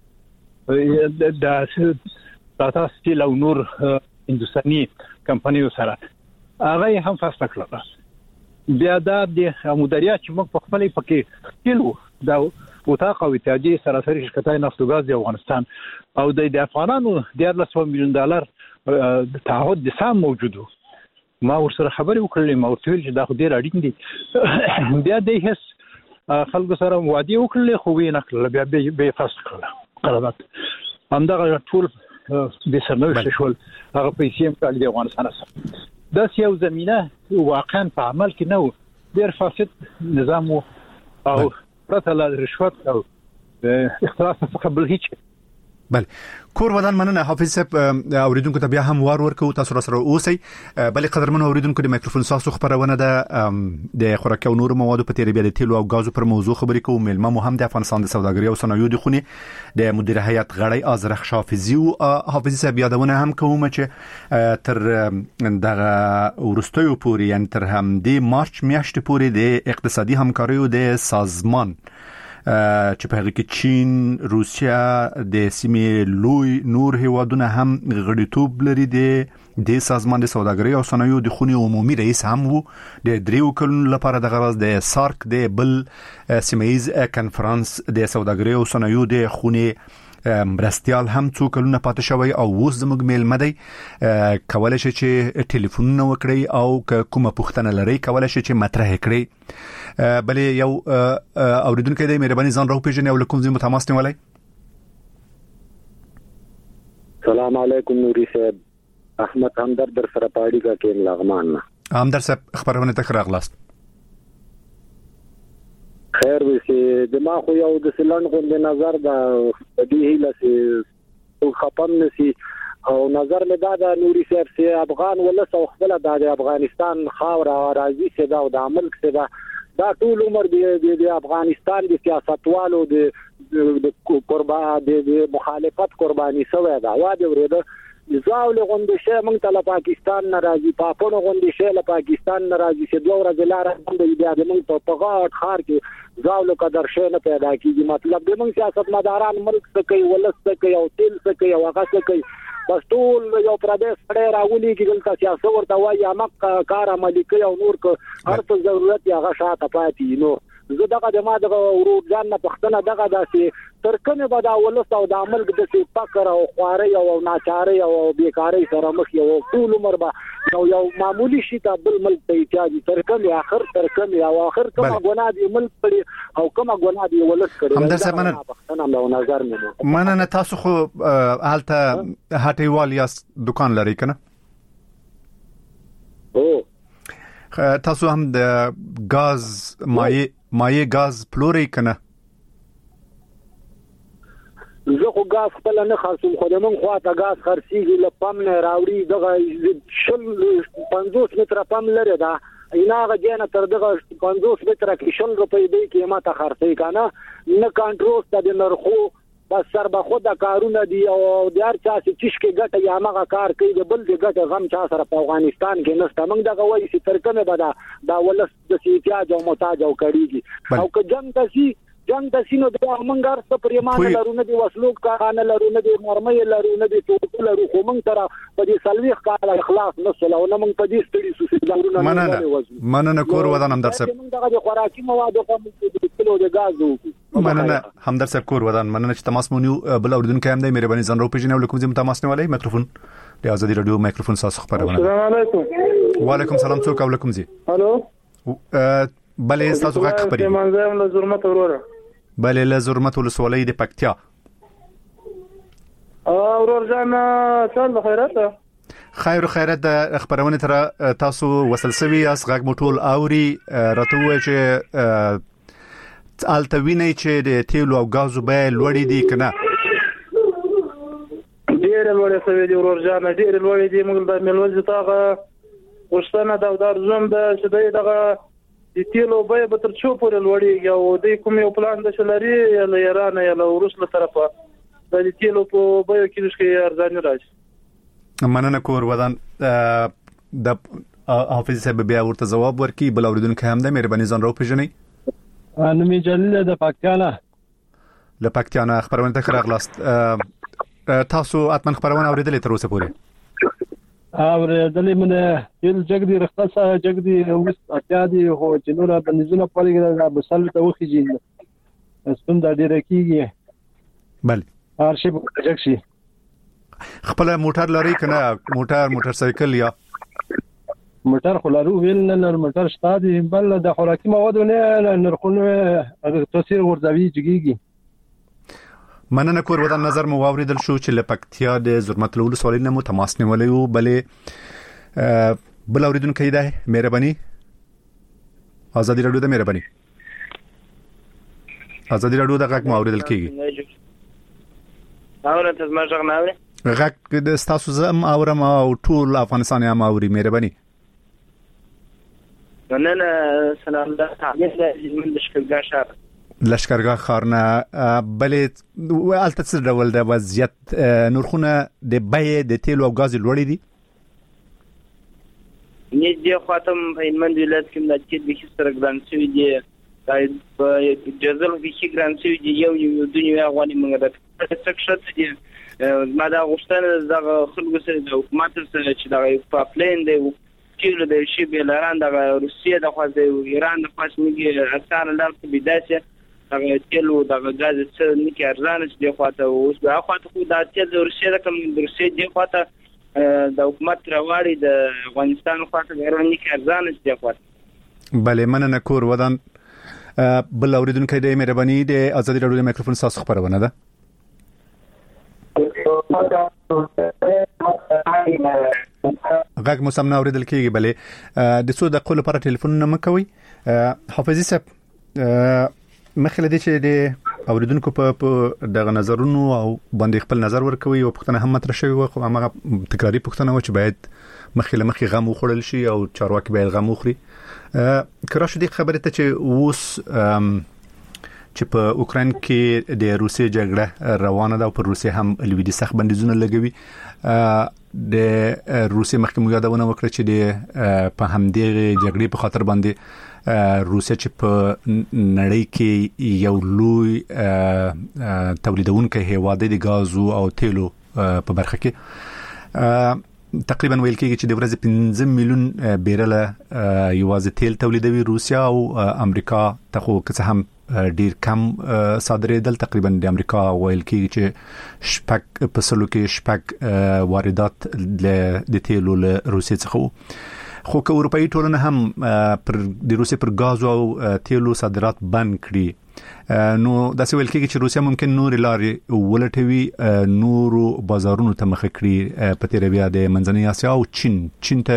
دا ټاټا سټیل او نور هندستاني کمپنیو سره هغه هم فاست کړل. بیا دا د مدیریت چې موږ په خپلې پکې کېلو دا وطاق او اتحادیه سراسري شرکتای نفت او غاز د افغانستان او د افغانانو $1.5 میلیون تعهد د سام موجودو. ما ورسره خبرې وکړلې، ما ورته ویل چې دا خو ډېر اړین دي. بیا د هیڅ خلکو سره وعده وکړلې خو وی نه کړل، بیا به فاست کړل قرارداد. همدغه ټول د سرنوشت شول هغه پیسې هم کړل د افغانستان سره. دا یو زمينه واقعا په عمل کې نه و، ډېر فاسد نظام او پرته له رشوت او اختلاف څخه بل هیڅ. بل کور ودان مننه حافظ صاحب. اوریدونکو ته بیا هم وار ورکو، تاسو سره اوسئ. بل قدرمن اوریدونکو د مایکروفون ساسو خبرونه ده د خوراکي او نور موادو په تیر بیا د تیلو او غازو پر موضوع خبرې کوو. ملما مو هم د افغانستان د سوداګرۍ او صنایعو د خونې د مدیر هیئت غړی آذرخ حافظي او حافظ صاحب یادونه هم کوم چې تر دغه ورستیو پورې یعنی تر هم د مارچ میاشتې پورې د اقتصادي همکاریو د سازمان چې په هغه کې چین، روسیا، د سیمې لوی نور هیوادونه هم غړیتوب لري. د سازمان د سوداګرۍ او صنایعو د خونې عمومي رئیس هم وو. د 3 کلونو لپاره د غرض د سارک د بل سیمایز کنفرانس د سوداګرۍ او صنایعو د خونې مرستيال هم څو کلونه پاتې شوی او اوس زموږ میلمه دی. کولای شي چې ټلیفون وکړي او کومه پوښتنه لري کولای شي چې مطرح کړي. بلې یو اوریدونکو دی مهرباني ځان راو پیژنې او لکم زموږ تماس نیولای. سلام علیکم نوري صاحب، احمد همدرد در سره پاړی کا کې لغمان. همدرد صاحب خبرونه تک راغلاست. خیر وسی د ما خو یو د سلند غوند نظر د دې هیله سي خپم نسی او نظر مې دا د نوري صاحب سي افغان ولس او خپل د افغانستان خاور راځي سي دا د ملک سي دا ټول عمر د افغانستان د سیاستوالو د قربان د مخالفت قرباني سوی دا واده ورده زاول غوندې شه موږ ته له پاکستان ناراضي پاپونو غوندې شه له پاکستان ناراضي چې دوه ورځې لار باندې بیا د موږ په غاټ خار کې زاول قدر شه نه پیدا کیږي. مطلب د موږ سیاستمداران ملک څه کوي، ولس څه کوي او تل څه کوي او هغه څه کوي. بس ټول یو پردیس سره راولي کې دلته سیاست ورته وایي امک کار عملي کوي او نور هر څه ضرورت یې هغه شاته پاتې نو زه دغه د ما د ورور ځان نه پښتنه دغه داسې ترکنه به دا ولس او د عمل د فقر او خواري او ناچاري او بیکاری سره مخ یو ټول عمر به یو معمولی شي ته بل ملک ته احتیاج ترکنه اخر ترکنه او اخر کومه ګناه دی ملک پړي او کومه ګناه دی ولس کړي. همدر سمنه پښتنه له نظر مننه. تاسو خو حالت هټیوال یا دکان لري کنه؟ او تاسو هم د غاز مایع غاز پلوري کنه؟ زه خو غاز خپل نه خاصم خو د من خواته غاز خرسيږي لپم نه راوړي دغه 50 متره پم لري دا ایناغه جنه تر دغه 50 متره کې 100 روپۍ دی قیمت خرڅي کنه نه کنټرول ته د نرخو بس سر به خود کارونه دي او د هر چا چې چشکه ګټه یا مغه کار کوي د بل د ګټه غم چا سره په افغانستان کې نشته. موږ دغه وایي چې ترکنه به دا ولس د احتیاج او محتاج او کړيږي او که جنگ تاسو نو د منګر څخه پریمانه لرونه دي وسلوک کارانه لرونه دي مرمۍ لرونه دي ټول لرو خو موږ تر په دې سلويخ کال اخلاص نسل او موږ په دې ستړي سوسي لرونه مننه کور ودان هم درسه موږ دغه خوراکي مواد او د کلو د غازو مننه همدرد صاحب کور ودان مننه چې تماس مونږ بل اوریدونکو هم د مهرباني ځان رو پیژنې ولکم زم تماس نه ولای میکروفون د ازادي رادیو میکروفون ساس خبرونه. السلام علیکم. وعلیکم سلام څوک ولکم زی. الو. بلې تاسو غږ خبرې. منځم له زرمت وروره. بلې له زرمت ولسوالۍ د پکتیا. اورور جان څنګه خیرات؟ خیر خیرت د خبرونه تر تاسو وصل سوي اس غږ موټول اوري راتوي چې التوینه چې د تیلو او غازو به لوړې دي کنه ډېر لوړې سوي دي ورور جان ډېر لوړې دي موږ د ملوځ تاغه وشتنه د زوم د شدې دغه د تیلو به تر څو پورې لوړې او د کوم یو پلان د شلري یا ایران یا روس له طرفه د تیلو په به کې ارزان راځي. مننه کور ودان د حافظ صاحب بیا ورته جواب ورکړي بل اوریدونکو هم د مهرباني ځان رو پیژنئ. نومي جلیل د پکتیانا له پکتیانا خبرونه ته راغلاست. تاسو اتمن خبرونه اوریدلې تر اوسه پورې؟ اوریدلې منه یل جګدي رخصه جګدي اوس اتیادي هو چې نور بنزونه پرېږي د بسل ته وخیږي اسپم د ډیره کیږي. بله ارشیب جګشي خپل موټر لري کنه موټر سایکل یا موټر خلارو ویل نه موټر شته دي بل د خوراکي موادونه نرخونه تاثیر ورځوي جګيږي. مننه کور ودان نظر مو واوریدل شو چې لپکتیا د زرمت ولسوالۍ نه مو تماس نیولې وو بلې بل اوریدونکو دی مهرباني ازادي رادیو د مهرباني ازادي رادیو د غږ مو اوریدل کیږي. اورته زما څنګه نه اوري غږ د تاسو زم اورم او ټول افغانستان هم اوري مهرباني. نن سلام ده تعلیق من لشکرګاه ښار لشکرګاه ښار نه بلې الته څه ډول د وضعیت نرخونه د بیې د تیلو او غاز لوړې دي؟ نه دی خاطم په هلمند ولایت کې د تیل د سره ګران شوی دی په جزل کې ګران شوی دی یو دنیا غوړي موږ د سکشت دی ما دا غوښتنه د خلکو سره د حکومت سره چې د پاپلین دی کیلو د شی بیلاران د روسیې د خوا د ایران د خوا سمږي اسان لار په بدايه د کیلو د غاز څخه نکي ارزان چې د خواته اوس د خواته خو د تیل د روسیې د کوم د روسیې د خواته د حکومت راوړي د افغانستان خواته د ایران نکي ارزان چې د خواته. بله مننه کور ودان بل اوریدونکو د مهرباني د ازادي رادیو میکروفون ساس خبرونه ده. غږ مو سم نه اوریدل کیږي بلې د څو دقیقو لپاره ټلیفون نه مکوي. حافظي صاحب مخکې لدی چې د اوریدونکو په دغه نظرونو او باندې خپل نظر ورکوي او پښتنه هم مطرح شوی خو هغه تکراری پښتنه و چې باید مخکې غم وخړل شي او چارواکي باید غم وخوري. کراش دې خبره ته چې اوس چې په اوکرين کې د روسیې جګړه روانه ده او پر روسیې هم لویدي سخت بندیزونه لګوي. د روسیې محکمه یادونه وکړه چې د په همدې جګړې په خاطر باندې روسیې چې په نړۍ کې یو لوی تولیدونکو هیواد د غازو او تیلو په برخه کې تقریبا ویل کېږي چې د ورځې 15 میلیون بیرله یوازې تیل تولیدوي روسیا او امریکا ته خو که هم ډیر کم صادرېدل. تقریبا د امریکا ویل کېږي چې شپږ په سلو کې شپږ واردات د تیلو له روسیې څخه خو که اروپאי ټولنه هم پر د روسیې پر غاز او تیلو صادرات بند کړي نو داسې ویل کېږي چې روسیا ممکن نور لارې ولټوي نورو بازارونو ته مخ کړي په تیر بیا د منځنۍ اسیا او چین ته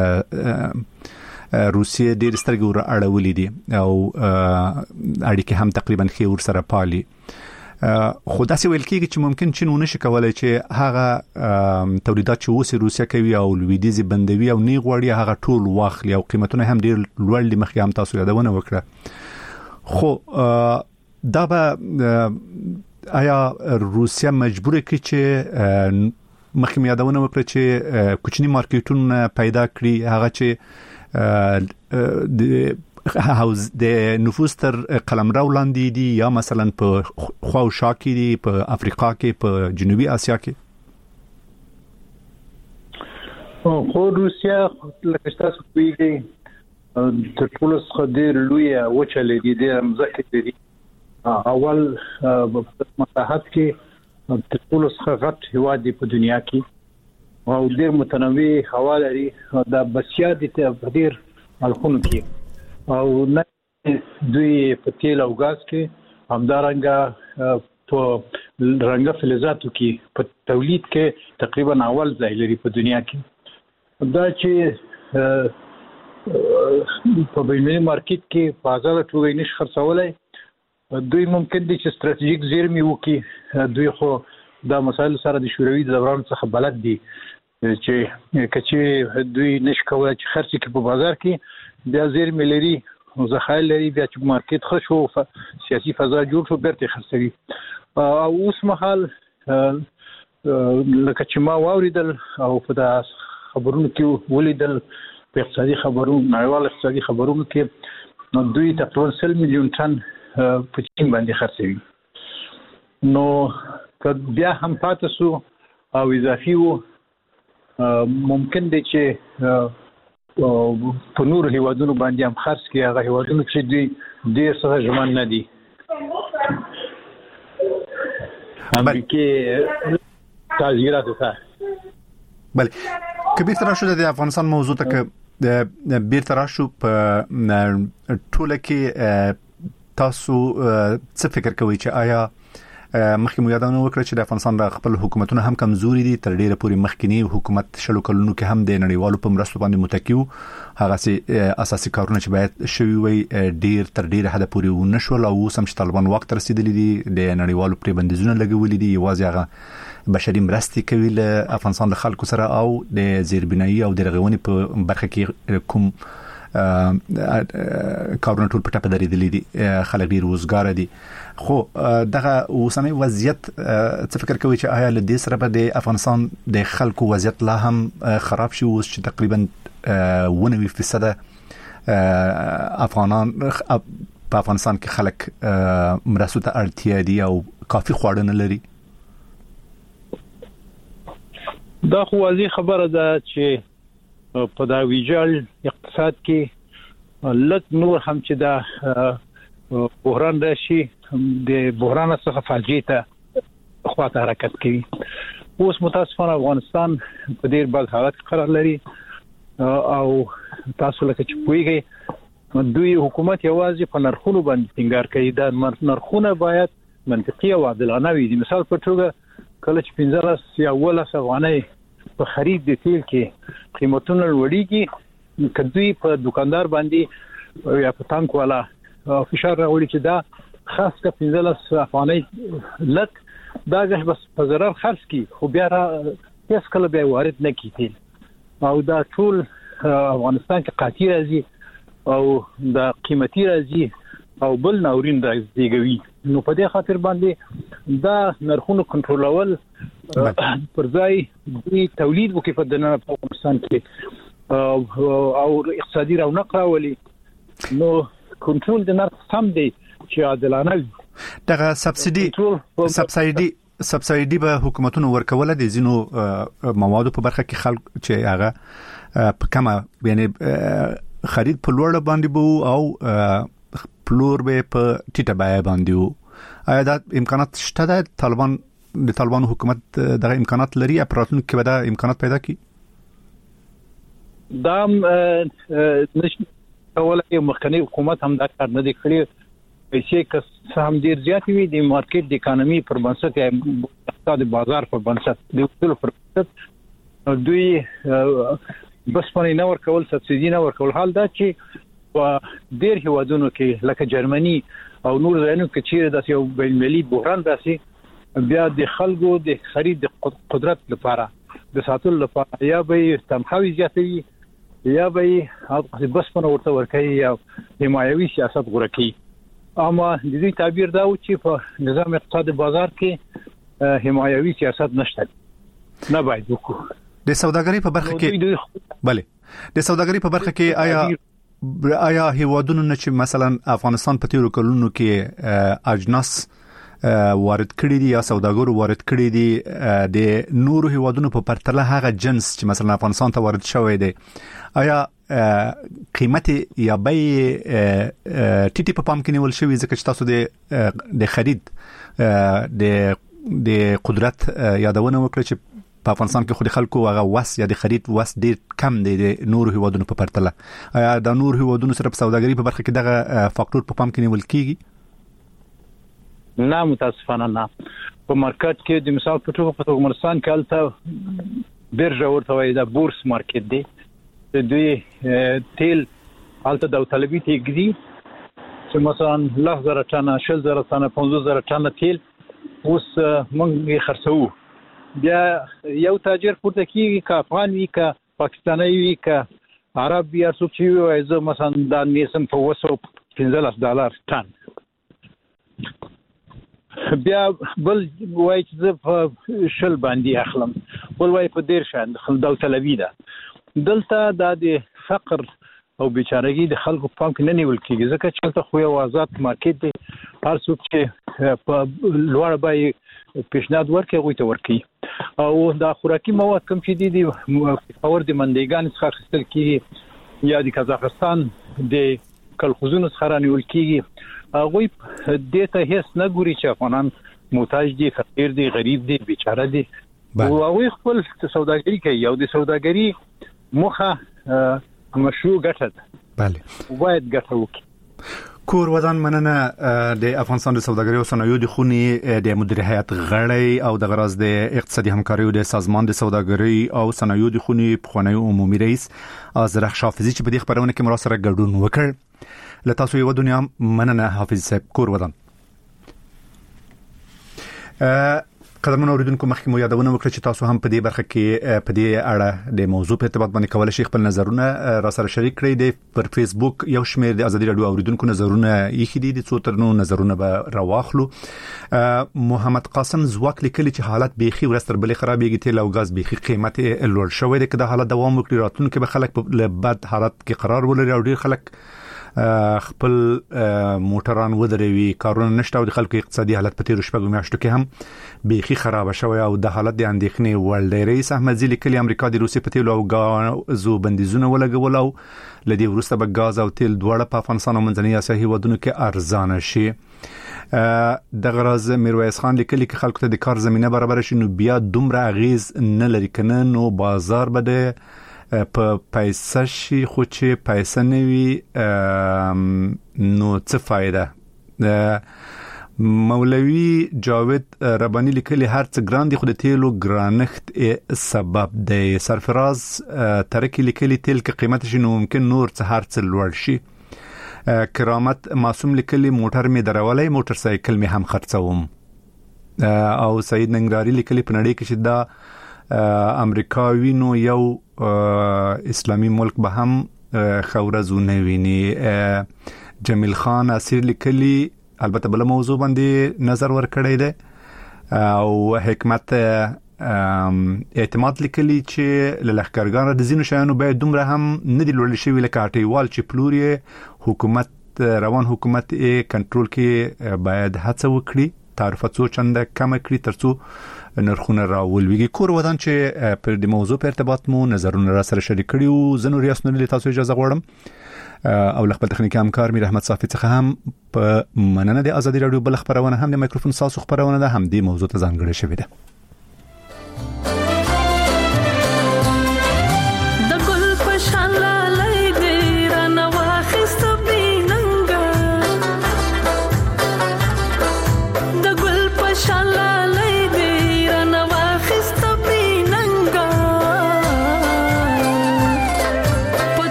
روسیې ډېر سترګې ور اړولې دي او اړیکې هم تقریبا خې ور سره پالي. خو داسې ویل کېږي چې ممکن چین ونه شي کولای چې هغه تولیدات چې اوس روسیا کوي او لویدیزي بندوي او نه غوړي هغه ټول واخلي او قیمتونه هم ډېر لوړ دي. مخکې هم تاسو یادونه وکړه خو دا به آیا روسیا مجبور کی چې مخکې یادونه وکړه چې کوچني مارکیټونه پیدا کړي هغه چې د نفوس تر قلمرو لاندې دي یا مثلا په خوا او شا کې دي په افریقا کې په جنوبي اسیا کې. خو روسیا لکه تاسو پیږي د ټولو څخه ډېر لوی وچه لري د مزخه لري اول مساحت کې ټول څخه غټ هوا دی په دنیا کې او ډېر متنوع هوا لري دا بسیا دي په ډېر الخونو کې او نه دوی په تیل او غاز کې همدارنګه په رنګه فلزاتو کې په تولید کې تقریبا اول ځای لري په دنیا کې دا چې په بین‌المللي مارکیټ کې په ازاده توګه نش خرڅولای دوی ممکن دي چې ستراتیژیک زیرمې وکړي دوی خو دا مسایل سره د شوروي دوران څخه بلد دي چې کچې دوی نش کولای چې خرڅ کې په بازار کې بیا زیرمې لري ذخایر لري بیا چې مارکیټ ښه شو سیاسي فضا جوړ شو بیرته خرڅوي او اوس مهال لکه چې ما واوریدل او په دا خبرونو کې ولیدل په اقتصادي خبرونو نړیوال اقتصادي خبرونو کې دوی تقریبا 100 میلیون ټن په چین باندې خرڅوي نو که بیا هم پاتې سو او اضافي وو ممکن دی چې په نور هیوادونو باندې هم خرڅ کړي هغه هیوادونو چې دوی ډېر څه ژمن نه دي امریکای تاجرات وکړه بله کبیر تراشو د افغانستان موضوع ته که بیر تراشو په ټوله کې تاسو څه فکر کوئ چې آیا مخکې مو یادونه وکړه چې د افغانستان د خپل حکومتونه هم کمزوري دي تر ډیره پورې مخکنی حکومت شلو کلونو کې هم د نړیوالو په مرستو باندې متکیو هغه سي اساسي کارونه چې باید شوي وي ډیر تر ډیره حد پورې ونشول او سم چې طالبان وخت رسیدلی دي د نړیوالو پرې بندیزونه لګولې دي یوازې هغه بشري مرستې کوي له افغانستان د خلکو سره او د زیربنایي او د رغونې په برخه کې کوم کارونه ټول پټه پدریدلې دي خلک ډیر وزګار دي خو دغه اوسنۍ وضعیت څه فکر کوي چې آیا له دې سره به د افغانستان د خلکو وضعیت لا هم خراب شي اوس چې تقریبا 90% افغانان په افغانستان کې خلک مرستو ته اړتیا دي او کافي خواړه نه لري دا خو واضح خبره ده چې په دا ویجال اقتصاد کې لږ نور هم چې دا بحران راشي د بحران څخه فاجعه ته خواته حرکت کوي اوس متاسفانه افغانستان په ډیر بد حالت قرار لري او تاسو لکه چې پوهیږئ دوی حکومت یوازې په نرخونو باندې ټینګار کوي دا نرخونه باید منطقي او عادلانه وي مثال په توګه کله چې 15 یا 18 افغانۍ په خرید د تیل کې قیمتونه لوړیږي کدوې په دکاندار باندې یا په تانک والا فشار راوړي چې دا خاص کا 15 افغانۍ لک دا غږ بس په ضرر خرڅ کی خو بیا هیڅ کله به وارد نه کیږي او دا ټول افغانستان کې قاطی راځي او دا قیمتي راځي او بل ناورین راځيږي نو په دې خاطر باندې دا نرخونو کنټرولول پر ځای د تولید وکړي په دننه په افغانستان کې او اقتصادي رونق راولي نو کنټرول د نرخ سم دی چې عادلانه دغه سبسایډي به حکومتونو ورکول دي زینو موادو په برخه کې خلک چې هغه په کومه یعنی خرید په لوړ باندې بو او پلور به په ټیټه بیه باندې وو آیا دا امکانات شته د طالبان حکومت دغه امکانات لري اپراتون کې به دا امکانات پیدا کی دا نشي کولای مخکنی حکومت هم دا کار نه دی کړی پیسې که هم ډیر زیات وي د مارکیټ د اکانومي پر بنسټ یا اقتصاد بازار پر بنسټ د ټول پر بنسټ دوی بس پنه نه ورکول سبسيډي نه ورکول حال دا چې په ډیر هیوادونو کې لکه جرمني او نور ځایونو کې چې د یو بین‌المللي بحران داسي بیا د خلکو د خرید قدرت لپاره د ساتلو لپاره یا به تنخواهي زیاتوي یا به بس پنه ورته ورکوي یا حمایوي سیاست غوړه کوي اما د دې تعبیر دا و چې په نظام اقتصاد بازار کې حمایوي سیاست نشته نه باید وکړو د سوداګرۍ په برخه کې bale د سوداګرۍ په برخه کې آیا هیوادونو چې مثلا افغانستان په تیرو کلونو کې اجناس وارد کړي دي یا سوداګرو وارد کړي دي د نورو هیوادونو په پرتله هغه جنس چې مثلا افغانستان ته وارد شوی دی آیا قیمت یا بیه ټیټی په پام کې نیول شوی ځکه چې تاسو د خرید د قدرت یادونه وکړه چې په افغانستان کې خو د خلکو هغه وس یا د خرید وس ډیر کم دی د نورو هیوادونو په پرتله آیا د نورو هیوادونو سره په سوداګري په برخه کې دغه فاکتور په پام کې نیول کیږي؟ نه متاسفانه نه په مارکیټ کې د مثال په توګه په افغانستان کې الته بیرژه ورته وایي د بورس مارکیټ دی د دوی تیل الته د طلبي تیګري چې مثلا 1000 ټنه 6000 ټنه 15000 ټنه تیل اوس موږ خرڅو بیا یو تاجر پورته کیږي که افغان وي که پاکستاني وي که عرب وي څوک چې وي زه مثلا د نیسم په $215 ټن بیا بل وای چې زه په شل باندې اخلم بل وای په ډیر شان د طلبي ده دلته د فقر او بیچارهګي د خلکو په پام کې نه نیول کیږي ځکه چې تل خو یو آزاد مارکیټ دی هر څوک چې په لوړ بای پیشنهاد ورکړي غوښته ورکړي او د خوراکي مواد کوم چې دي اور د منډیګان څخه اخیستل کیږي یا د قزاقستان د کلخوزونو څخه رانیول کیږي هغه دته هیڅ نه ګوري چې افغانان محتاج دي فقیر دي غریب دي بیچاره دي او هغه خپل سوداګري کوي او د سوداګري مخه مشروع ګټه ده bale باید ګټه وکړي کور ودان مننه د افغانستان د سوداګرۍ او صنایعو د خونی د مدیر هیئت غړی او د غراز د اقتصادي همکاري او د سازمان د سوداګرۍ او صنایعو د خونی پخوانی عمومي رئیس آذرخ شافزی چې په دې خبرونه کې مرا سره ګډون وکړ لته تاسو یو دنیا مننه حافظ صاحب کور ودان قدرمن اوریدونکو مخکې مو یادونه وکړه چې تاسو هم په دې برخه کې په دې اړه د موضوع په ارتباط باندې کولای شئ خپل نظرونه را سره شریک کړئ د پر فیسبوک یو شمېر د ازادي رادیو اوریدونکو نظرونه یې خېدي د څو ترنو نظرونه به راواخلو محمد قاسم زواک لیکلی چې حالت بيخي ورستر بلې خرابېږي تل او غاز بيخي قیمت لوړ شوی دی کله حالت دوام وکړي راتلونکي به خلک په بد حالت کې قرار ولري او ډیر خلک خپل موټران ودروي کارونه نشته او د خلکو اقتصادي حالت په تیر شپږو میاشتو کې هم بيخي خراب شوی او د حالت د اندېښنې وړ دی رئیس احمد زی لیکلی امریکا د روسي په تیلو او غازو بندیزونه ولګول او لدی وروسته به غاز او تیل دواړه په افغانستان او منځنۍ اسیا هیوادونو کې ارزانه شي د غراز میرویس خان لیکلی چې خلکو ته د کار زمينه برابر شي نو بیا دومره اغیز نه لري کنه نو بازار بده په پیسې شي خو چې پیسې نه وي نو څه فائدہ مولوی جاوید ربانی لیکلی هر څه ګران دي خو د تیلو ګرانښت سبب دی سرفراز ترکی لیکلی تیل کې قیمت شي نو ممکن نور څه هر څه لوړ شي کرامت معصوم لیکلی موټر می درولای موټر سایکل می هم خرڅوم او سید ننګراری لیکلی په نړۍ کې چې دا امریکاوی نو یو اسلامی ملک به هم خورزونه ویني جمیل خان اسیر لیکلی البته بل موضوع باندې نظر ورکړی دی او حکمت اعتماد لیکلی چې لخرګان د زینو شایانو به دومره هم نه دی لوړ شي لکه اټیوال چې پلوري حکومت روان حکومت کنټرول کې باید هڅه وکړي تعرفه څو چنده کم کړي ترڅو نرخونه راولويږي کور ودان چې پر دې موضوع په ارتباط مو نظرونه را سره شریک کړي او زنو ریاست نړۍ تاسو اجازه غواړم او خپل تخنیکی همکار میر احمد صافی څخه هم په مننه د ازادي رادیو بل خبرونه هم د مایکروفون ساسو خبرونه ده هم د موضوع ته ځانګړې شوې ده